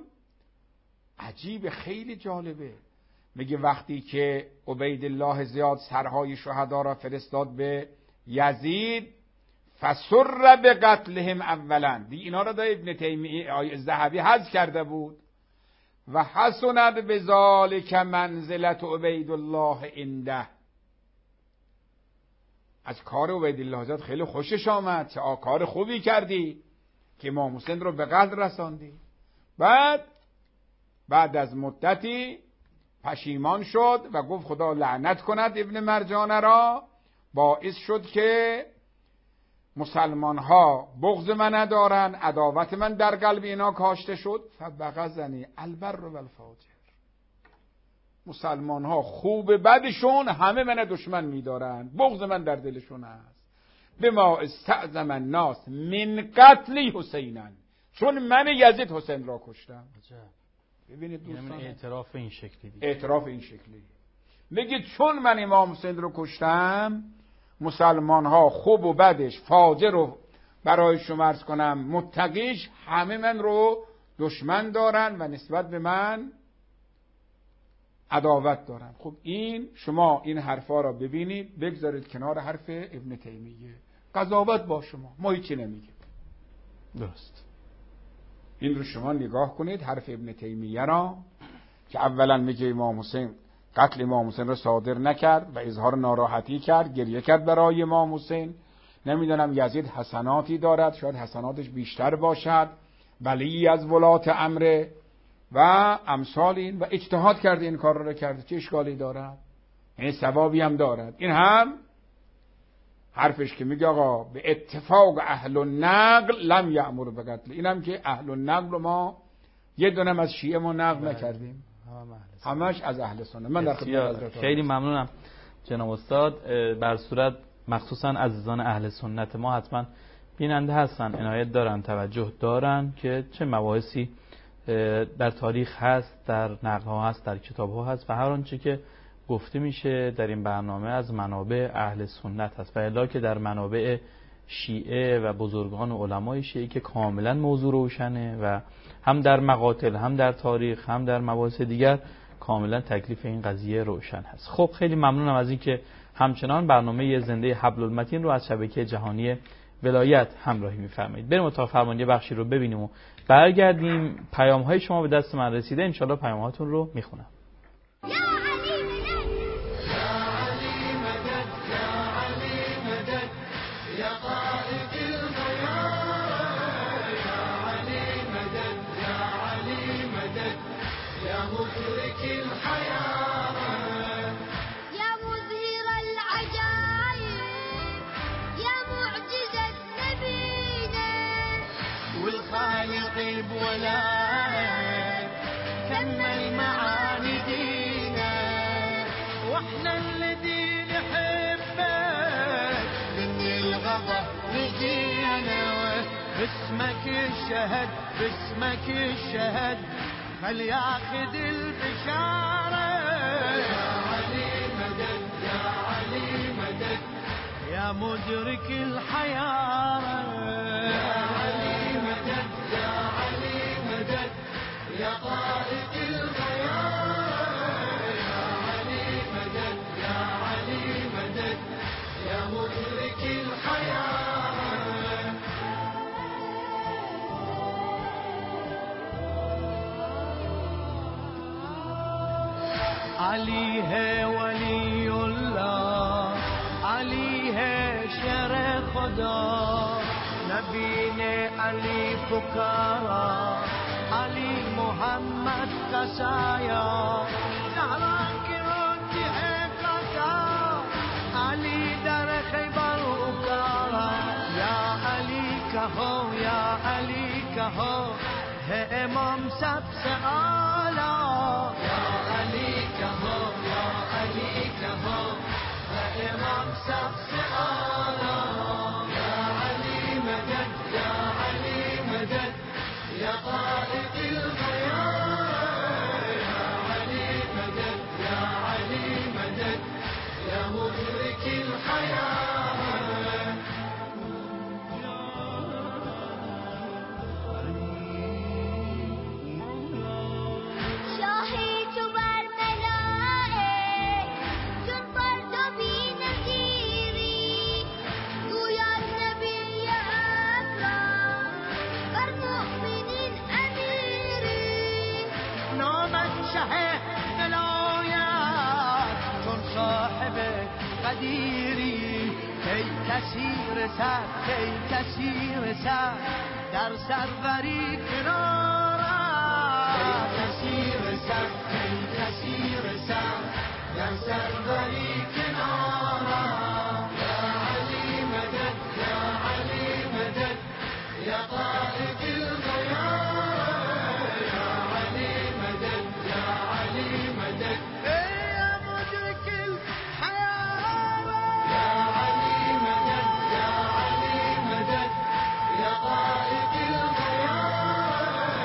عجیب خیلی جالبه، میگه وقتی که عبیدالله زیاد سرهای شهدا را فرستاد به یزید، فسر به قتلهم اولا، اینا را در ابن تیمیه ذهبی حذف کرده بود. و حسنت بذالک منزلت عبیدالله عنده، از کار عبیدالله زیاد خیلی خوشش آمد، چه کار خوبی کردی که امام حسین رو به قتل رساندی. بعد از مدتی پشیمان شد و گفت خدا لعنت کند ابن مرجانه را، باعث شد که مسلمان ها بغض من ندارن، عداوت من در قلب اینا کاشته شد. فبغضنی البر و الفاجر، مسلمان ها خوب بدشون همه من دشمن میدارن، بغض من در دلشون هست. بما استعظم الناس من قتل حسینن، چون من یزید حسین را کشتم. ببینید دوستان، اعتراف این شکلی دیگه. اعتراف این شکلی میگه چون من امام حسین رو کشتم، مسلمان ها خوب و بدش، فاجر رو برای شما عرض کنم متقیش، همه من رو دشمن دارن و نسبت به من عداوت دارن. خب این شما این حرفا را ببینید، بگذارید کنار حرف ابن تیمیه. قضاوت با شما، ما هیچی نمیگیم. درست. این رو شما نگاه کنید، حرف ابن تیمیه را که اولا میگه امام حسین قتل امام حسین را صادر نکرد و اظهار ناراحتی کرد، گریه کرد برای امام حسین. نمیدونم یزید حسناتی دارد، شاید حسناتش بیشتر باشد، ولی از ولات امره و امثال این، و اجتهاد کرده این کار را کرده، چه اشکالی دارد؟ این ثوابی هم دارد. این هم حرفش که میگه آقا به اتفاق اهل النقل لم یأمر بقتل، این هم که اهل النقل رو ما یه دونم از شیعه ما نقل نکردیم، همش از اهل سنت. من در خدمت حضرت خیلی ممنونم جناب استاد. بر صورت مخصوصا عزیزان اهل سنت ما حتما بیننده هستن، عنایت دارن، توجه دارن که چه مباحثی در تاریخ هست، در نقل ها هست، در کتاب ها هست و هر آنچه که گفته میشه در این برنامه از منابع اهل سنت هست و الا که در منابع شیعه و بزرگان و علمای شیعه که کاملا موضوع روشنه و هم در مقاتل هم در تاریخ هم در مباحث دیگر کاملا تکلیف این قضیه روشن هست. خب خیلی ممنونم از اینکه همچنان برنامه زنده حبل المتین رو از شبکه جهانی ولایت همراهی می‌فرمایید. بریم اتاق فرمانی بخشی رو ببینیم و برگردیم. پیام‌های شما به دست من رسیده، ان شاءالله پیام‌هاتون رو میخونم. والخالق بولاك كمل معاني دينا واحنا الذي نحبك من الغضب نجينا باسمك الشهد باسمك الشهد خل ياخذ البشارة يا علي مدد يا علي مدد يا مدرك الحيارة يا علي مدد يا علي مدد يا طارق الخيار يا علي مدد يا علي مدد يا مدرك الحيار علي है वली अल्लाह علي है शेर खुदा नबी ने अली पुकारा अली मोहम्मद का साया ज़हरा की रोटी है काटा अली दर खैबर उकारा या अली कहो है इमाम सबसे आला या अली कहो है इमाम सबसे आला या अली मदद या अली मदद या तारिक الخيار या अली मदद या अली मदद या मुदरिक الحياة کی کسی رسد در سروری کنارم کی کسی رسد در سروری کنارم یا علی مدد یا علی مدد یا طارق الخيار یا علی مدد یا علی مدد یا مدرك الحياة یا علی مدد یا علی مدد یا طارق الخيار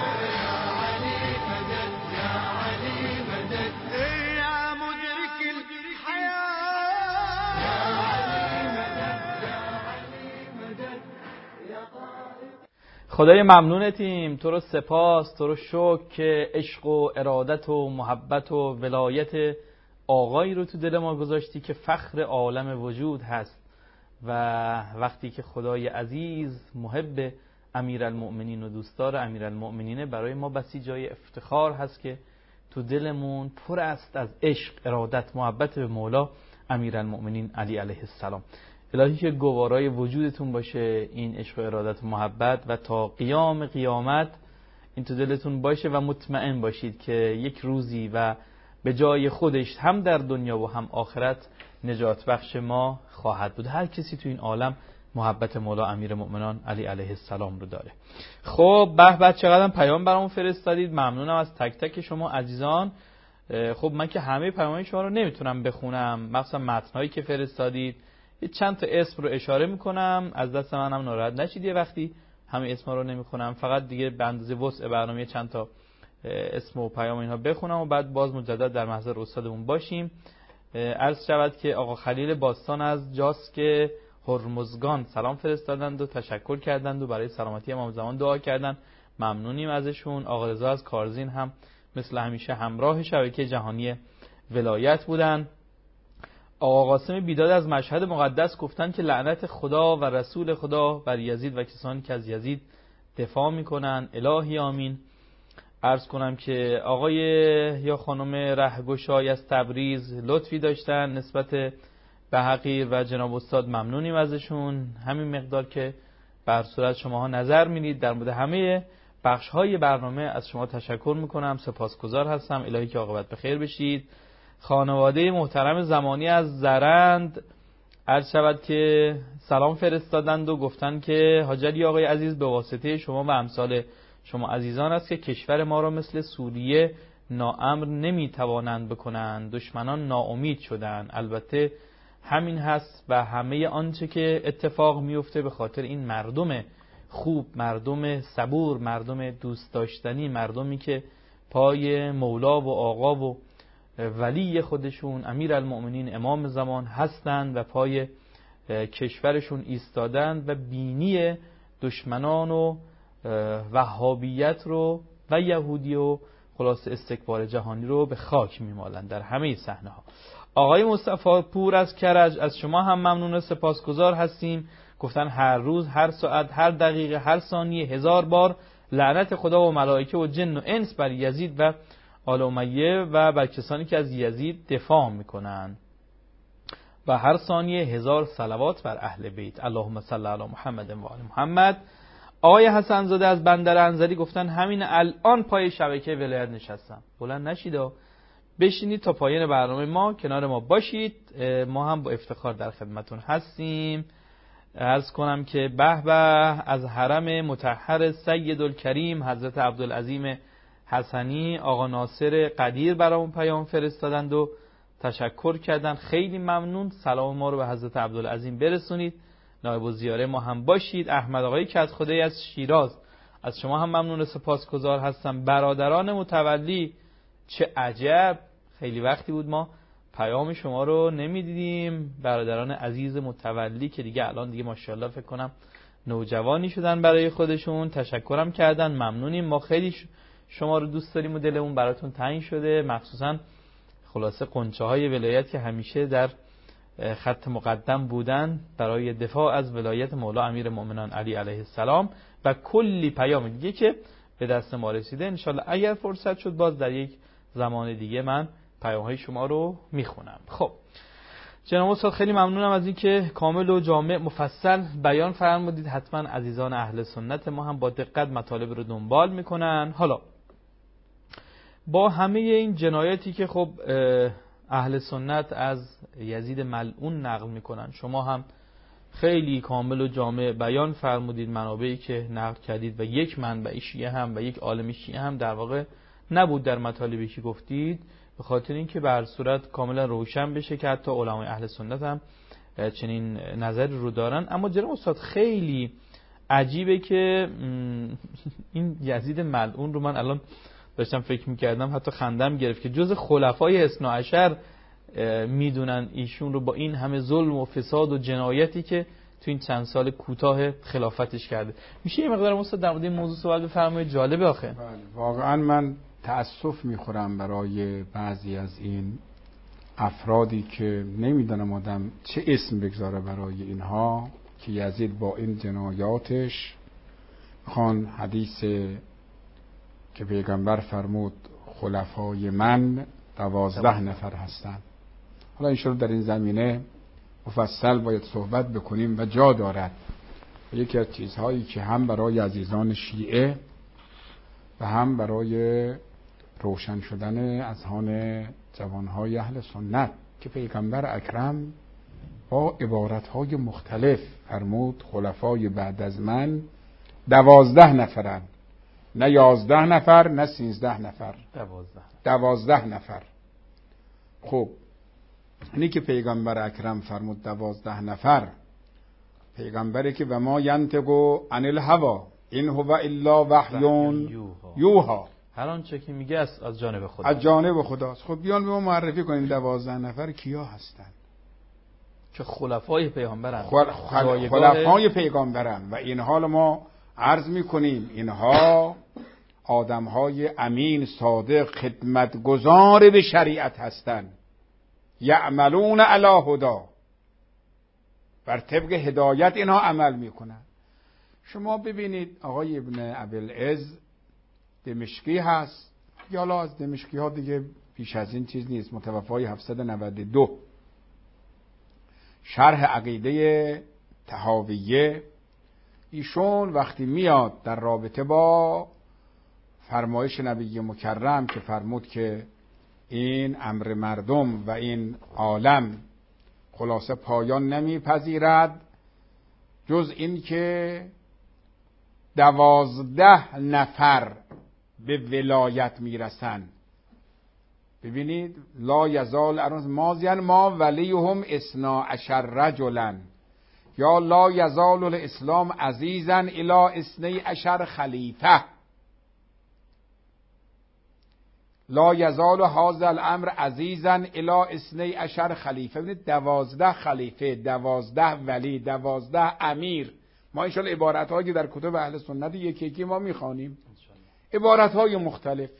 خدای ممنونتیم، تو رو سپاس، تو رو شکر که عشق و ارادت و محبت و ولایت آقایی رو تو دل ما گذاشتی که فخر عالم وجود هست و وقتی که خدای عزیز محب امیرالمؤمنین و دوستدار امیرالمؤمنینه برای ما بسی جای افتخار هست که تو دلمون پر است از عشق، ارادت، محبت به مولا امیرالمؤمنین علی علیه السلام. الهی که گوارای وجودتون باشه این عشق و ارادت و محبت و تا قیام قیامت این تو دلتون باشه و مطمئن باشید که یک روزی و به جای خودش هم در دنیا و هم آخرت نجات بخش ما خواهد بود. هر کسی تو این عالم محبت مولا امیرالمؤمنین علی علیه السلام رو داره. خب به چقدر پیام برامون فرستادید، ممنونم از تک تک شما عزیزان. خب من که همه پیام‌های شما رو نمیتونم بخونم، مخصوصا متن‌هایی که فرستادید، یه چند تا اسم رو اشاره میکنم، از دست منم ناراحت نشید یه وقتی همه اسما رو نمیخونم، فقط دیگه به اندازه وسع برنامه چند تا اسم و پیام اینها بخونم و بعد باز مجدد در محضر استادمون باشیم. عرض شود که آقا خلیل باستان از جاسک هرمزگان سلام فرستادند و تشکر کردند و برای سلامتی امام زمان دعا کردند، ممنونیم ازشون. آقا رضا از کارزین هم مثل همیشه همراه شبکه جهانی ولایت بودن. آقا قاسم بیداد از مشهد مقدس گفتن که لعنت خدا و رسول خدا بر یزید و کسانی که از یزید دفاع میکنن، الهی آمین. عرض کنم که آقای یا خانم رهگشای از تبریز لطفی داشتن نسبت به حقیر و جناب استاد، ممنونیم ازشون. همین مقدار که بر صورت شماها نظر میدید در مورد همه بخش های برنامه از شما تشکر میکنم، سپاسگزار هستم. الهی که عاقبت بخیر بشید. خانواده محترم زمانی از زرند عرض شود که سلام فرستادند و گفتن که حاج علی آقای عزیز به واسطه شما و امثال شما عزیزان است که کشور ما را مثل سوریه ناامر نمیتوانند بکنند، دشمنان ناامید شدند. البته همین هست و همه آنچه که اتفاق میفته به خاطر این مردم خوب، مردم صبور، مردم دوست داشتنی، مردمی که پای مولا و آقا و ولی خودشون امیرالمؤمنین امام زمان هستند و پای کشورشون ایستادند و بینی دشمنان و وهابیت رو و یهودی و خلاص استکبار جهانی رو به خاک میمالند در همه صحنه ها. آقای مصطفی پور از کرج از شما هم ممنون و سپاسگزار هستیم. گفتن هر روز، هر ساعت، هر دقیقه، هر ثانیه 1000 بار لعنت خدا و ملائکه و جن و انس بر یزید و آل امیه و بر کسانی که از یزید دفاع میکنن و هر ثانیه 1000 صلوات بر اهل بیت. اللهم صل علی محمد و آل محمد. آقای حسن زاده از بندر انزلی گفتن همین الان پای شبکه ولایت نشستم. بلند نشید و بشینید تا پایان برنامه ما کنار ما باشید، ما هم با افتخار در خدمتون هستیم. عرض کنم که به به از حرم مطهر سیدالکریم حضرت عبدالعظیم حسنی آقا ناصر قدیر برامون پیام فرستادند و تشکر کردن، خیلی ممنون. سلام ما رو به حضرت عبدالعظیم برسونید، نایب الزیاره ما هم باشید. احمد آقای کدخدایی از شیراز از شما هم ممنون و سپاسگزار هستم. برادران متولی چه عجب، خیلی وقتی بود ما پیام شما رو نمیدیدیم. برادران عزیز متولی که دیگه الان دیگه ماشاءالله فکر کنم نوجوانی شدن برای خودشون، تشکرم کردن، ممنونیم. ما خیلی شما رو دوست داریم و دلمون براتون تنگ شده، مخصوصا خلاصه قنچه های ولایت که همیشه در خط مقدم بودن برای دفاع از ولایت مولا امیرالمؤمنین علی علیه السلام و کلی پیام دیگه که به دست ما رسیده. انشالله اگر فرصت شد باز در یک زمان دیگه من پیام های شما رو میخونم. خب جناب استاد خیلی ممنونم از اینکه کامل و جامع مفصل بیان فرمودید. حتما عزیزان اهل سنت ما هم با دقت مطالب رو دنبال میکنن. حالا با همه این جنایتی که خب اهل سنت از یزید ملعون نقل میکنن، شما هم خیلی کامل و جامع بیان فرمودید منابعی که نقل کردید و یک منبع شیعه هم و یک عالم شیعه هم در واقع نبود در مطالبی که گفتید، به خاطر اینکه به هر صورت کاملا روشن بشه که حتی علمای اهل سنت هم چنین نظری رو دارن. اما جناب استاد خیلی عجیبه که این یزید ملعون رو من الان داشتم فکر میکردم حتی خندم گرفت که جز خلفای اثنا عشر میدونن ایشون رو با این همه ظلم و فساد و جنایتی که تو این چند سال کوتاه خلافتش کرده. میشه یه مقدار استاد در مورد این موضوع صحبت بفرمایید؟ جالبه آخه. بله واقعا من تأسف میخورم برای بعضی از این افرادی که نمیدونم آدم چه اسم بگذاره برای اینها که یزید با این جنایاتش خان حدیث که پیغمبر فرمود خلفای من 12 نفر هستند. حالا انشاءالله در این زمینه مفصل باید صحبت بکنیم و جا دارد. یکی از چیزهایی که هم برای عزیزان شیعه و هم برای روشن شدن اذهان جوانهای اهل سنت که پیغمبر اکرم با عبارتهای مختلف فرمود خلفای بعد از من 12 نفرند، نه 11 نفر نه 13 نفر، 12 نفر. خب اینی که پیغمبر اکرم فرمود 12 نفر، پیغمبری که و ما ینطق عن الهوی این هو الا وحی یوحی، هر آنچه که میگه از جانب خدا، از جانب خداست. خب بیان به ما معرفی کنین 12 نفر کیا هستند که خلفای پیغمبرن، خلفای پیغمبرن. و این حال ما عرض میکنیم اینها آدمهای امین صادق خدمتگزار به شریعت هستند، یعملون علی هدا، بر طبق هدایت اینها عمل میکنن. شما ببینید آقای ابن ابوالعز دمشقی هست، یالا از دمشقی ها دیگه بیش از این چیز نیست، متوفای 792، شرح عقیده طحاویه. ایشون وقتی میاد در رابطه با فرمایش نبی مکرم که فرمود که این امر مردم و این عالم خلاصه پایان نمیپذیرد جز این که 12 نفر به ولایت میرسن. ببینید لا یزال ارز مازین ما ولیهم 12 رجلا، یا لا یزال الاسلام عزیزا الی 12 خلیفه، لا یزال هذا الامر عزیزا الی 12 خلیفه. ببینید 12 خلیفه، 12 ولی، 12 امیر. ما ان شاءالله عبارت‌هایی که در کتب اهل سنت یکی یکی ما می‌خوانیم، عبارت‌های مختلف.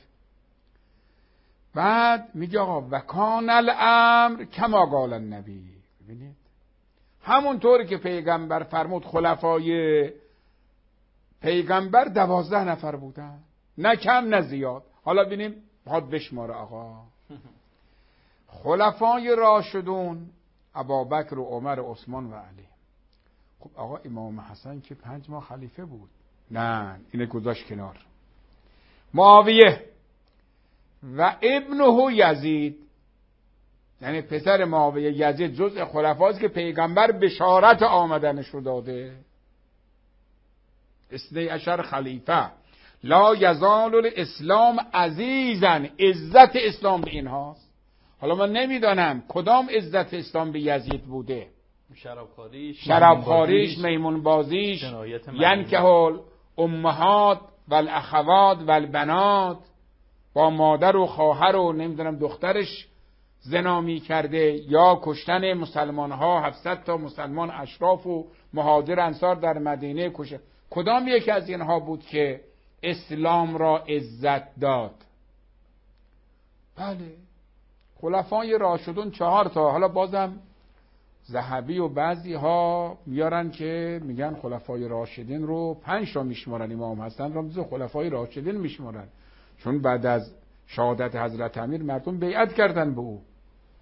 بعد میگه آقا و کان الامر کما قال النبی. ببینید همونطوری که پیغمبر فرمود خلفای پیغمبر 12 نفر بودن، نه کم نه زیاد. حالا ببینیم حد بشماره آقا. خلفای راشدون ابوبکر و عمر و عثمان و علی. خب آقا امام حسن که 5 ماه خلیفه بود، نه اینه گذاشت کنار. معاویه و ابنه یزید، یعنی پسر معاویه یزید جزء خلفاست که پیغمبر بشارت آمدنش رو داده. 12 خلیفه. لا یزال الاسلام عزیزا، عزت اسلام به اینهاست. حالا من نمیدانم کدام عزت اسلام به یزید بوده، شرابخوریش، میمون بازیش، ینکه الامهات و الاخوات و البنات، با مادر و خواهر و نمیدونم دخترش زنا می کرده، یا کشتن مسلمان ها، 700 تا مسلمان اشراف و مهاجر انصار در مدینه کشته. کدام یکی از اینها بود که اسلام را عزت داد؟ بله خلفای راشدون 4 تا. حالا بازم ذهبی و بعضی ها میارن که میگن خلفای راشدین رو 5 تا میشمارن، امام حسن رو مثل خلفای راشدین میشمارن، چون بعد از شهادت حضرت امیر مردم بیعت کردن به او.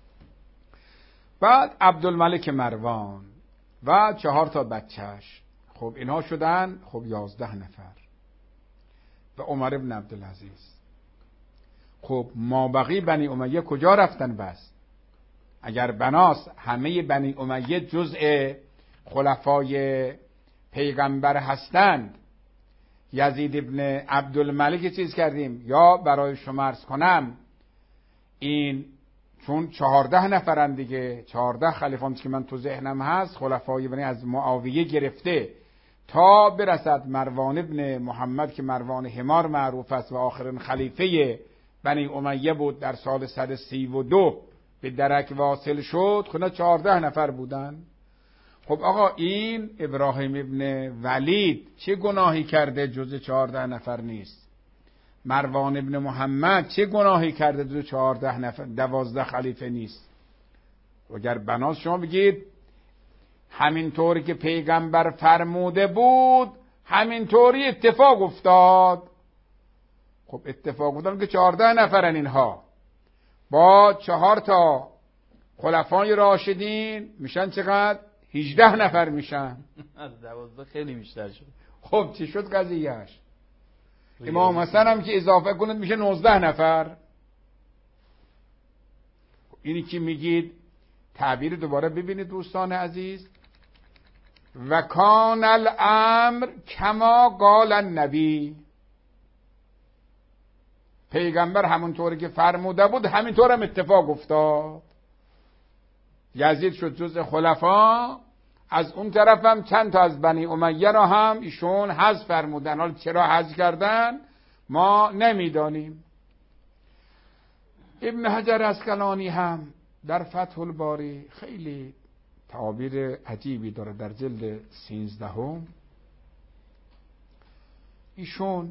بعد عبدالملک مروان و 4 تا بچهش. خب اینها شدن خب 11 نفر. و عمر ابن عبدالعزیز. خب مابقی بنی امیه کجا رفتن بس؟ اگر بناس همه بنی امیه جزء خلفای پیغمبر هستند، یزید ابن عبدالملک چیز کردیم، یا برای شما عرض کنم این چون 14 نفرن دیگه، 14 خلیفه که من تو ذهنم هست، خلفای بنی از معاویه گرفته تا برسد مروان ابن محمد که مروان حمار معروف است و آخرین خلیفه بنی امیه بود، در سال 132 به درک واصل شد. خود 14 نفر بودن. خب آقا این ابراهیم ابن ولید چه گناهی کرده جز 14 نفر نیست؟ مروان ابن محمد چه گناهی کرده جز 14 نفر 12 خلیفه نیست؟ اگر بناس شما بگید همینطوری که پیغمبر فرموده بود همینطوری اتفاق افتاد. خب اتفاق افتاد که 14 نفرن اینها، با 4 تا خلفای راشدین میشن چقدر؟ 18 نفر میشن. از 12 خیلی بیشتر شد. خب چی شد قضیهش؟ امام حسن هم که اضافه کنید میشه 19 نفر. اینی که میگید تعبیر دوباره ببینید دوستان عزیز، و کان الامر کما قال النبی، پیغمبر همونطوری که فرموده بود همینطور هم اتفاق افتاد. یزید شد جز خلفا، از اون طرف هم چند تا از بنی امیه را هم ایشون حذف فرمودن. حالا چرا حذف کردن ما نمیدانیم. ابن حجر اسقلانی هم در فتح الباری خیلی تعابیر عجیبی داره. در جلد 13 ایشون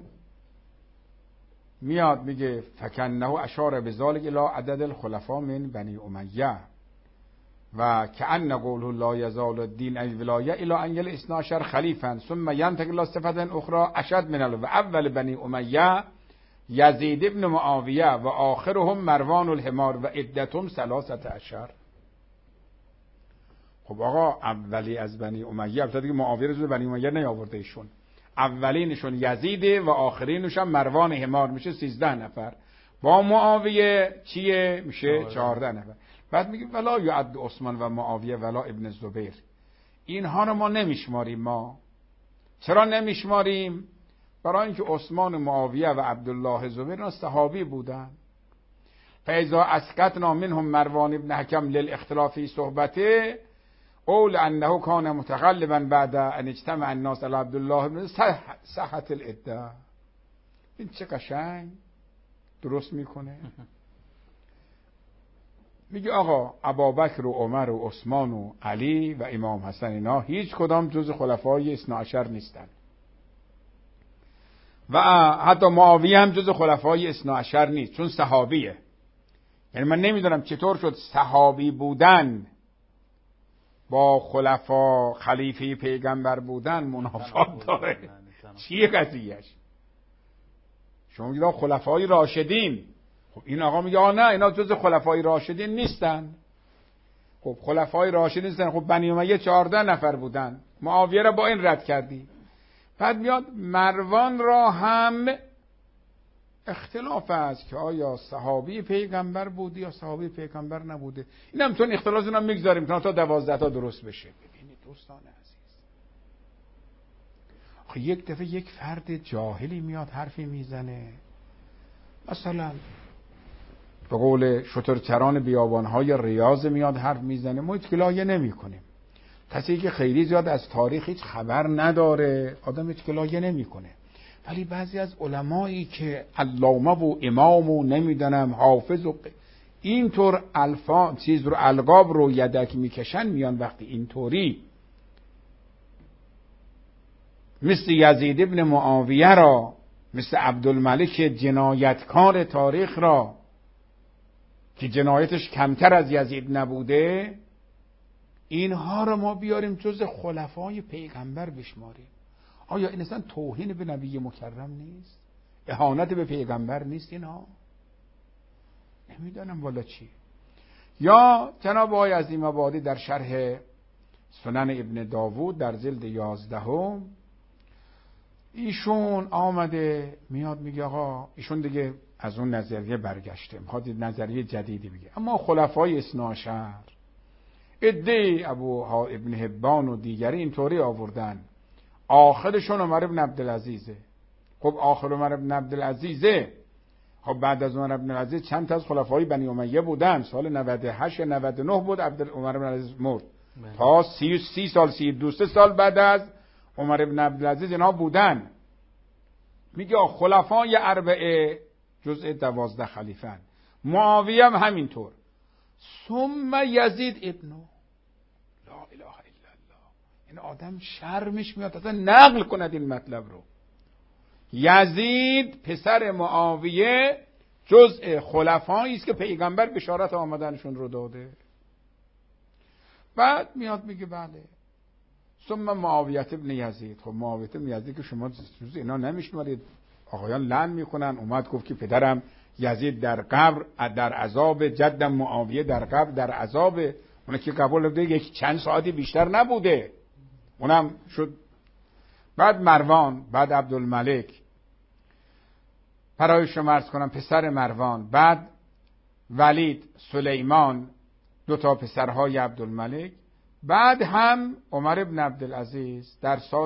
میاد میگه فکنه اشار بذالک الی عدد الخلفاء من بنی امیه و کأن قوله لا یزال الدین الولایه الی ان یل 12 خلیفا ثم ینتقل الی صفه اخرى اشد من و اول بنی امیه یزید ابن معاویه و آخرهم مروان الحمار و عدتهم 13. خب آقا اولی از بنی امیه، البته دیگه معاویه رو بنی امیه نیاورده ایشون، اولینشون یزیده و آخرینش هم مروان حمار، میشه 13 نفر. با معاویه چیه؟ میشه 14 نفر. بعد میگه ولا یعد عثمان و معاویه ولا ابن زبیر، اینها رو ما نمیشماریم. ما چرا نمیشماریم؟ برای اینکه عثمان و معاویه و عبدالله زبیر صحابی بودن. فاذا اسقطنا منهم مروان ابن حکم للاختلاف فی صحبته اول انه کان متغلبا بعد ان اجتمع الناس علی عبدالله بن صحت العده. این چه قشنگ درست میکنه. میگه آقا ابابکر و عمر و عثمان و علی و امام حسن اینا هیچ کدام جز خلفای 12 نیستن و حتی معاویه هم جز خلفای 12 نیست چون صحابیه. یعنی من نمیدونم چطور شد صحابی بودن با خلفا خلیفه پیغمبر بودن منافات داره. چیه قضیهش؟ شما میگید خلفای راشدین، خب این آقا میگه نه اینا جز خلفای راشدین نیستن. خب خلفای راشدین نیستن، خب بنی امیه 14 نفر بودن، معاویه را با این رد کردی. بعد میاد مروان را هم اختلاف است که آیا صحابی پیغمبر بودی یا صحابی پیغمبر نبوده. این هم چون اختلاف اینا میگذاریم تا 12 تا درست بشه. ببینید دوستان عزیز، آخه یک دفعه یک فرد جاهلی میاد حرفی میزنه، مثلا به قول شترچران بیابانهای ریاض میاد حرف میزنه، ما هیچ گلایه نمی کنیم. کسی که خیلی زیاد از تاریخ هیچ خبر نداره آدم هیچ گلایه نمی کنه. ولی بعضی از علمایی که علامه و امام و نمیدونم حافظ و اینطور چیز رو القاب رو یدک میکشن، میان وقتی اینطوری مثل یزید ابن معاویه را، مثل عبدالملک جنایتکار تاریخ را که جنایتش کمتر از یزید نبوده، اینها را ما بیاریم جز خلفای پیغمبر بشماریم. آیا این اصلا توهین به نبی مکرم نیست؟ اهانت به پیغمبر نیست اینها؟ نمیدانم والا چی. یا جناب آقای عظیم آبادی در شرح سنن ابن داوود در جلد 11 ایشون آمده میاد میگه آقا ایشون دیگه از اون نظریه برگشته، میخواد نظریه جدیدی بگه. اما خلفای 12 عده ابو ابن حبان و دیگری اینطوری آوردن آخرشون عمر ابن عبدالعزیزه. خب آخر عمر ابن عبدالعزیزه، خب بعد از عمر ابن عبدالعزیز چند تا از خلفای بنی امیه بودن. سال 98 یا 99 بود عمر ابن عبدالعزیز مرد. تا 30 سال 32 سال بعد از عمر ابن عبدالعزیز اینا بودن. میگه خلفای اربعه جزء 12 خلیفن. معاویه هم همینطور. ثم یزید ابن لا اله الا الله. این آدم شرمش میاد اصلا نقل کند این مطلب رو. یزید پسر معاویه جزء خلفایی است که پیغمبر بشارت آمدنشون رو داده. بعد میاد میگه بله ثم معاویه ابن یزید. خب معاویه ابن یزید که شما جز اینا نمیشنوید، آقایان لعن میکنن، اومد گفت که پدرم یزید در قبر در عذاب، جدم معاویه در قبر در عذاب. اون که قبول بوده یک چند ساعتی بیشتر نبوده، اونم شد. بعد مروان، بعد عبدالملک، برای شما عرض کنم پسر مروان، بعد ولید، سلیمان، دو تا پسرهای عبدالملک، بعد هم عمر ابن عبدالعزیز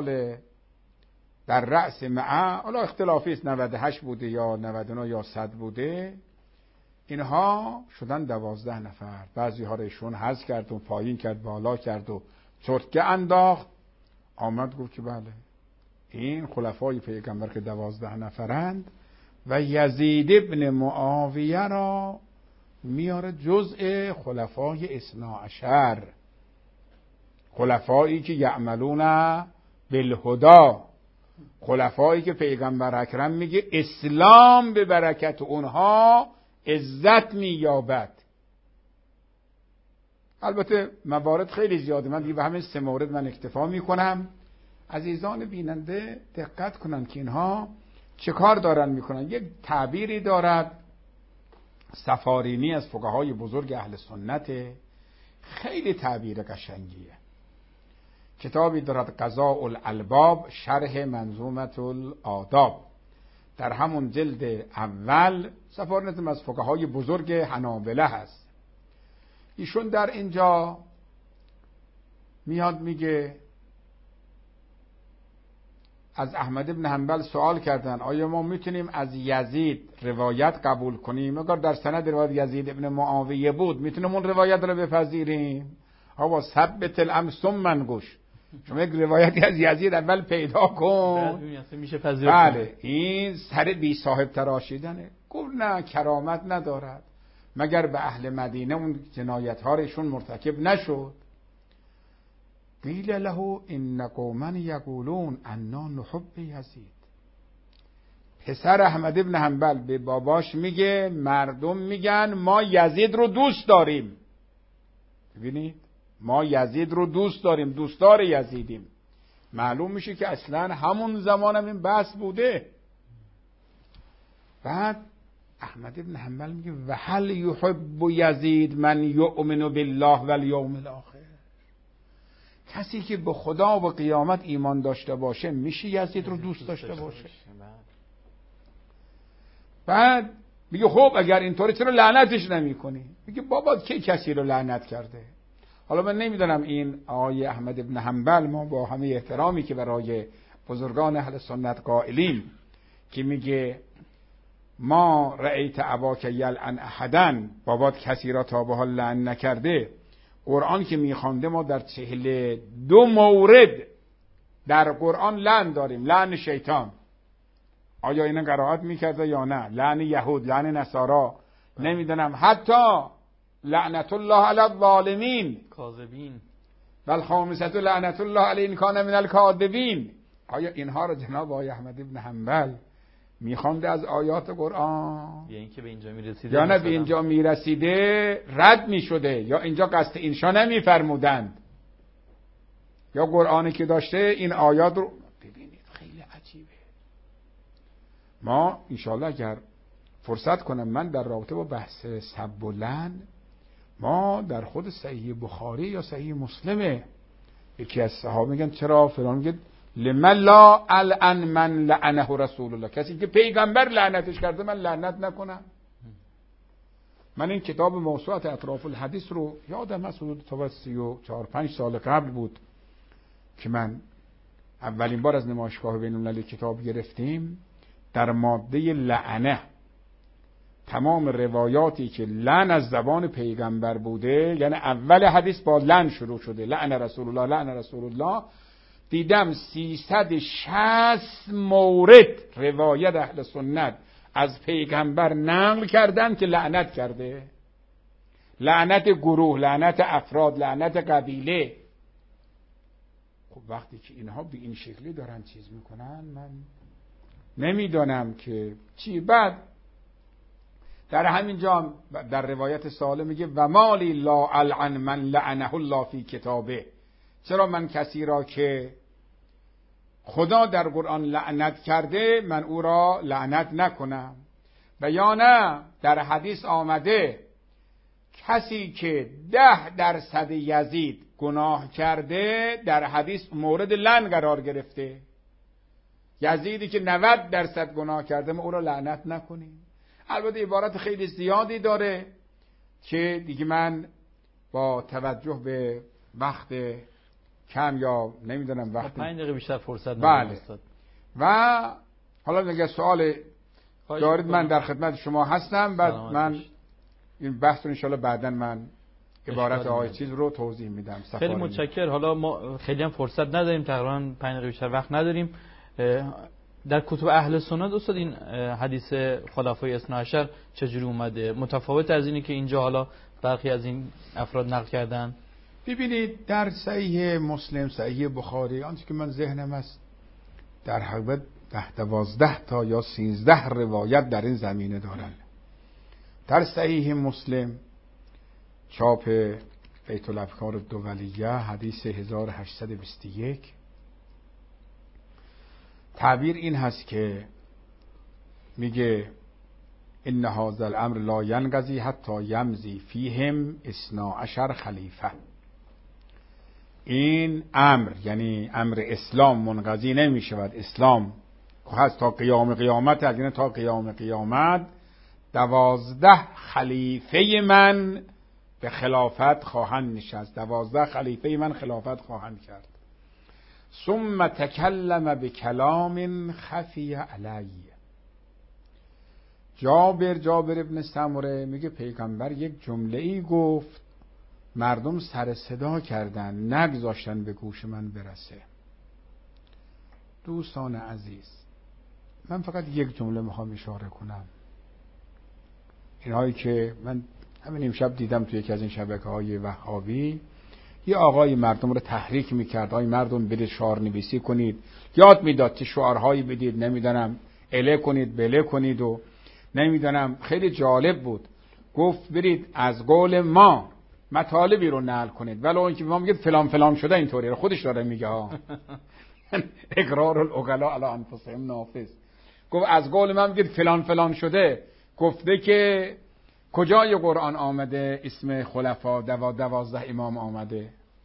در رأس معه، حالا اختلافی است 98 بوده یا 99 یا 100 بوده، اینها شدن 12 نفر. بعضی ها رو ایشون حذف کرد و پایین کرد، بالا کرد و چرتکه انداخت. آمد گفت که بله این خلفای پیغمبر که 12 نفرند و یزید ابن معاویه را میاره جزء خلفای 12، خلفایی که یعملون بالهدی، خلفایی که پیغمبر اکرم میگه اسلام به برکت اونها عزت مییابد. البته موارد خیلی زیاده، من دیگه به همین 3 مورد من اکتفا میکنم. عزیزان بیننده دقت کنن که اینها چه کار دارن میکنن. یک تعبیری دارد سفارینی از فقهای بزرگ اهل سنت، خیلی تعبیر قشنگیه. کتابی دارد قضاء الالباب شرح منظومه الآداب، در همون جلد اول سفارینی از فقهای بزرگ حنابله هست. ایشون در اینجا میاد میگه از احمد بن حنبل سوال کردن آیا ما میتونیم از یزید روایت قبول کنیم؟ اگر در سند روایت یزید ابن معاویه بود میتونیم اون روایت رو بپذیریم؟ آقا ثبت الامر ثم انگوش، شما یک روایتی از یزید اول پیدا کن میشه پذیرفت. بله این سر بی صاحب تراشیدنه. گفت نه کرامت ندارد مگر به اهل مدینه اون جنایت ها رشون مرتکب نشد. قیل له ان قوما یقولون انا نحب یزید. پسر احمد ابن حنبل به باباش میگه مردم میگن ما یزید رو دوست داریم. ببینید ما یزید رو دوست داریم، دوستدار یزیدیم. معلوم میشه که اصلا همون زمان هم این بحث بوده. بعد احمد ابن حنبل میگه و هل یحب یزید من یؤمن بالله والیوم الاخر. کسی که به خدا و قیامت ایمان داشته باشه میشه یزید رو دوست داشته باشه؟ بعد میگه خب اگر اینطوری چرا لعنتش نمی کنی؟ میگه بابا کی کسی رو لعنت کرده؟ حالا من نمیدونم این آقای احمد ابن حنبل، ما با همه احترامی که برای بزرگان اهل سنت قائلیم که میگه ما رأیت اباک یلعن احدا، بابات کسی را تا به حال لعن نکرده، قرآن که میخوانده ما در 42 مورد در قرآن لعن داریم، لعن شیطان. آیا اینا قرائت میکرده یا نه؟ لعن یهود، لعن نصارا، نمیدونم حتی لعنت الله علی الظالمین کاذبین بل خامسة لعنت الله علی ان کان من الکاذبین. آیا اینها رو جناب آقای احمد ابن حنبل میخوانده از آیات قرآن یا اینکه به اینجا میرسیده یا نه به اینجا میرسیده رد میشده یا اینجا قصد اینشا نمیفرمودند یا قرآنی که داشته این آیات رو ببینید خیلی عجیبه. ما انشاءالله اگر فرصت کنم من در رابطه با بحث سب و لعن، ما در خود صحیح بخاری یا صحیح مسلمه یکی از صحابه میگن چرا فلان، میگه لمن لا الان من لعنه رسول الله، کسی که پیغمبر لعنتش کرده من لعنت نکنم. من این کتاب موسوعه اطراف الحدیث رو یادم هست حدود تا 34-35 سال قبل بود که من اولین بار از نمایشگاه بین المللی کتاب گرفتیم. در ماده لعنه تمام روایاتی که لعن از زبان پیغمبر بوده، یعنی اول حدیث با لعن شروع شده، لعن رسول الله لعن رسول الله، دیدم 360 مورد روایت اهل سنت از پیغمبر نقل کردن که لعنت کرده. لعنت گروه، لعنت افراد، لعنت قبیله. خب وقتی که اینها به این شکلی دارن چیز میکنن، من نمیدانم که چی. بعد در همین جا در روایت ساله میگه و مالی لا العن من لعنه الله فی کتابه، چرا من کسی را که خدا در قرآن لعنت کرده من او را لعنت نکنم. و یا نه در حدیث آمده کسی که 10% یزید گناه کرده در حدیث مورد لعن قرار گرفته. یزیدی که 90% گناه کرده ما او را لعنت نکنیم. البته عبارت خیلی زیادی داره که دیگه من با توجه به وقت کم یا نمیدونم وقت 5 دقیقه بیشتر فرصت بله. و حالا اگه سوال دارید من در خدمت شما هستم. بعد من این بحث رو انشالله بعداً من عبارت های چیز رو توضیح میدم. خیلی متشکر. حالا ما خیلی هم فرصت نداریم، تقریبا 5 دقیقه بیشتر وقت نداریم. در کتب اهل سنت استاد این حدیث خلفای اثنا عشر چجوری اومده؟ متفاوت از اینی که اینجا حالا برخی از این افراد نقل کردن؟ ببینید در صحیح مسلم، صحیح بخاری، آنچه که من ذهنم است در حقیقت 10-12 تا یا 13 روایت در این زمینه دارن. در صحیح مسلم چاپ بیت الافکار الدولیه حدیث 1821 تعبیر این هست که میگه ان هذا الامر لا ینقضی حتی یمضی فیهم 12 خلیفه. این امر یعنی امر اسلام منقضی نمی شود. اسلام هست تا قیام قیامت، یعنی تا قیام قیامت 12 خلیفه من به خلافت خواهند نشست، 12 خلیفه من خلافت خواهند کرد. ثم تکلم بکلام خفی علی. جابر ابن سمره میگه پیغمبر یک جمله ای گفت مردم سر صدا کردن، نگذاشتن به گوش من برسه. دوستان عزیز، من فقط یک جمله میخوام اشاره کنم. اینهایی که من همین امشب دیدم توی یکی از این شبکه‌های وهابی، یه آقای مردم رو تحریک میکرد، آقای مردم برید شعار نویسی کنید، یاد میداد چه شعارهایی بدید، نمیدونم اله کنید بله کنید و نمیدونم. خیلی جالب بود. گفت برید از قول ما مطالبی رو نقل کنید، ولو اینکه ما میگه فلان فلان شده، اینطوری رو خودش داره میگه ها. اقرار العقلاء علی انفسهم نافذ. گفت از قول من میگه فلان فلان شده. گفته که کجای قرآن آمده اسم خلفا 12 امام آمده؟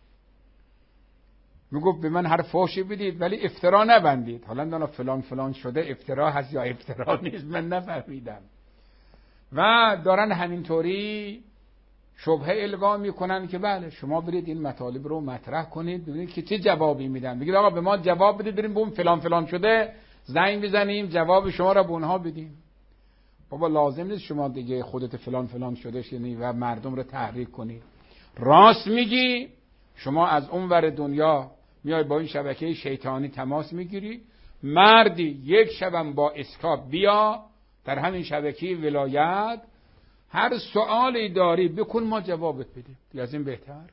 میگفت به من هر فحشی بدید ولی افترا نبندید. حالا دانا فلان فلان شده افترا هست یا افترا نیست من نفهمیدم. و دارن همینطوری شبهه القا میکنن که بله شما برید این مطالب رو مطرح کنید، ببینید که چه جوابی میدن. بگید آقا به ما جواب بدید، بریم به اون فلان فلان شده زنگ بزنیم جواب شما را به اونها بدیم. بابا لازم نیست شما دیگه خودت فلان فلان شده شنی و مردم رو تحریک کنی. راست میگی، شما از اون ور دنیا میای با این شبکه شیطانی تماس میگیری، مردی یک شبم با اسکاپ بیا در همین شبکه ولایت، هر سوالی داری بکن ما جوابت بدیم. دیگه از این بهتر؟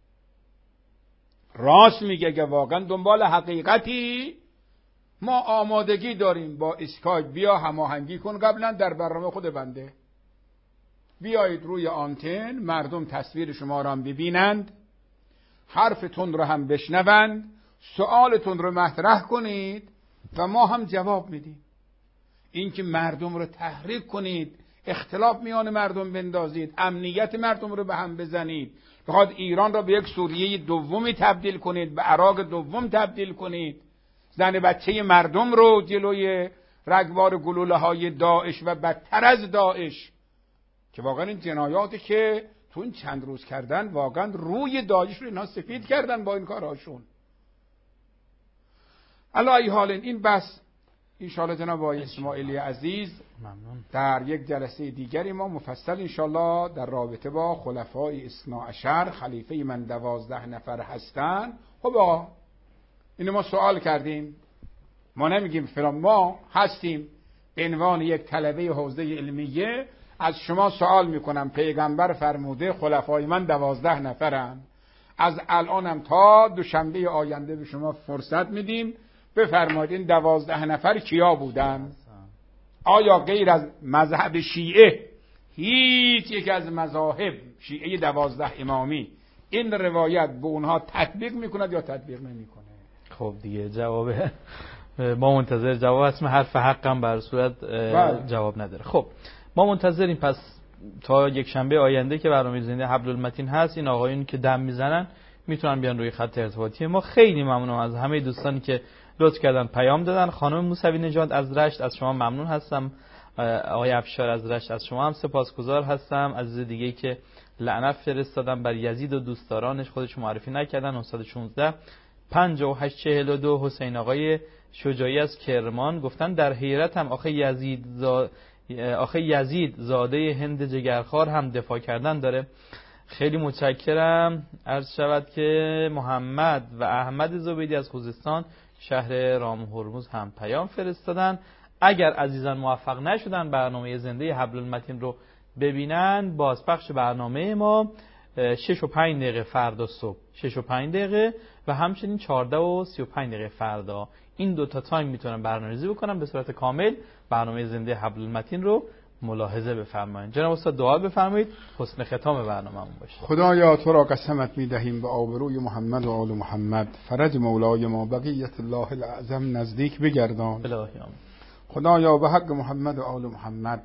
راست میگه اگه واقعا دنبال حقیقتی، ما آمادگی داریم با اسکایپ بیا هماهنگی کن قبلا در برنامه خود بنده، بیایید روی آنتن مردم تصویر شما را هم ببینند، حرفتون رو هم بشنوند، سوالتون رو مطرح کنید و ما هم جواب میدیم. این که مردم رو تحریک کنید، اختلاف میان مردم بندازید، امنیت مردم رو به هم بزنید، بخواد ایران را به یک سوریه دومی تبدیل کنید، به عراق دوم تبدیل کنید، زن بچه مردم رو جلوی رگبار گلوله های داعش و بدتر از داعش، که واقعا این جنایاتی که تو این چند روز کردن واقعا روی داعش رو اینا سفید کردن با این کارهاشون. علی ای حال این بس انشاءالله جناب آقای اسماعیلی عزیز ممنون. در یک جلسه دیگری ما مفصل انشاءالله در رابطه با خلفای اثنا عشر خلیفه من 12 نفر هستن. خب آقا اینو ما سوال کردیم، ما نمیگیم فلان، ما هستیم به عنوان یک طلبه حوزه علمیه از شما سوال میکنم، پیغمبر فرموده خلفای من 12 نفرن، از الانم تا دوشنبه آینده به شما فرصت میدیم بفرمایید این 12 نفر کیا بودن؟ آیا غیر از مذهب شیعه هیچ یک از مذاهب شیعه 12 امامی این روایت به اونها تطبیق میکند یا تطبیق نمیکنه؟ خب دیگه جواب ما منتظر جواب اسم حرف حقم بر صورت جواب نداره. خب ما منتظریم پس تا یک شنبه آینده که برنامه زنده حبل المتین هست. این آقایون که دم میزنن میتونن بیان روی خط ارتباطی ما. خیلی ممنونم از همه دوستانی که لطف کردن پیام دادن. خانم موسوی نژاد از رشت از شما ممنون هستم. آقای افشار از رشت از شما هم سپاسگزار هستم. عزیز دیگه که لعنت فرستادن بر یزید و دوستدارانش خودش معرفی نکردن 916 5842 حسین آقای شجاعی از کرمان گفتن در حیرتم آخه یزید زاده هند جگرخوار هم دفاع کردن داره. خیلی متشکرم. عرض شود که محمد و احمد زبیدی از خوزستان شهر رام هرمز هم پیام فرستادن. اگر عزیزان موفق نشدن برنامه زنده حبل المتین رو ببینن بازپخش برنامه ما 6 و 5 دقیقه فردا صبح 6 و 5 دقیقه و همچنین 14 و 35 دقیقه فردا این دوتا تایم میتونن برنامه‌ریزی بکنن به صورت کامل برنامه زنده حبل المتین رو ملاحظه بفرمایید. جناب استاد دعا بفرمایید حسن ختام برنامه‌مون باشه. خدایا تو را قسمت می‌دهیم به آبروی محمد و آل محمد فرج مولای ما بقیت الله الاعظم نزدیک بگردان. الهی آمین. خدایا به حق محمد و آل محمد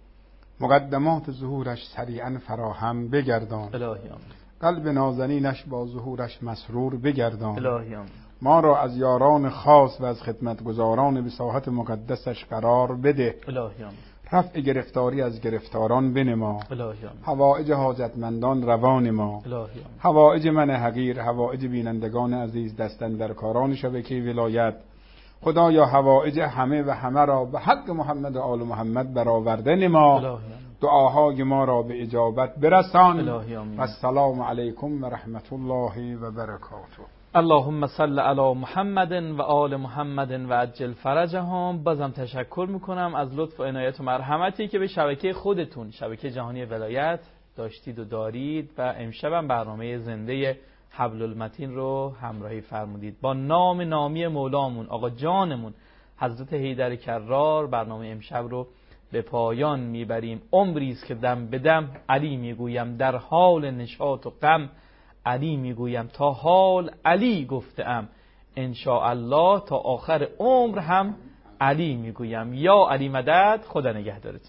مقدمات ظهورش سریعا فراهم بگردان. الهی آمین. قلب نازنینش با ظهورش مسرور بگردان. الهی آمین. ما را از یاران خاص و از خدمتگزاران به ساحت مقدسش قرار بده. الهی آمین. رفع گرفتاری از گرفتاران بنما. الهی آمین. حوائج حاجتمندان روان ما. الهی آمین. حوائج من حقیر، حوائج بینندگان عزیز، دستاندرکاران شبکه ولایت، خدایا حوائج همه و همه را به حق محمد و آل محمد برآورده نما. دعاهای ما را به اجابت برسان. و السلام علیکم و رحمت الله و برکاته. اللهم صل علی محمد و آل محمد و عجل فرجهم. بازم تشکر میکنم از لطف و عنایت و مرحمتی که به شبکه خودتون شبکه جهانی ولایت داشتید و دارید و امشبم برنامه زنده حبل المتین رو همراهی فرمودید. با نام نامی مولامون آقا جانمون حضرت حیدر کرار برنامه امشب رو به پایان میبریم. عمری است که دم به دم علی میگویم، در حال نشاط و غم علی میگویم، تا حال علی گفتم ان شاء الله تا آخر عمر هم علی میگویم. یا علی مدد. خدا نگهدارتون.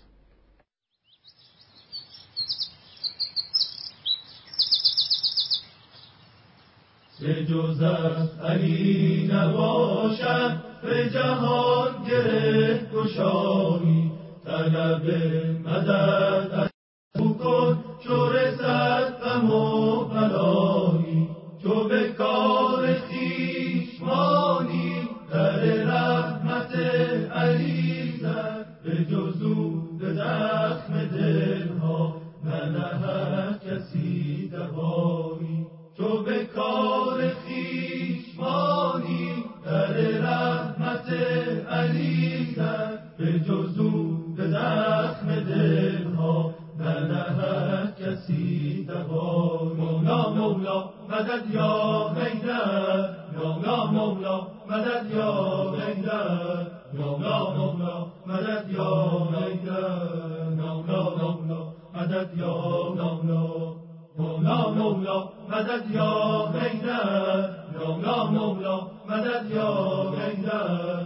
به جز از علی نباشد به جهان گره گشایی، طلب مدد از او کن چو رسد غم و بلایی. چو به کار خویش مانی در رحمت علی زد، به جز او به زخم دلها ننهد کسی دوایی. چو به کار خویش مانی در رحمت علی زد، به جز او به زخم دلها ننهد کسی دوایی. مولا مولا مدد یا حیدر، مولا مولا مدد یا حیدر، مولا مولا مدد یا حیدر، مولا مولا مدد یا مولا. مولا مولا مدد یا حیدر، مولا مولا مدد یا حیدر.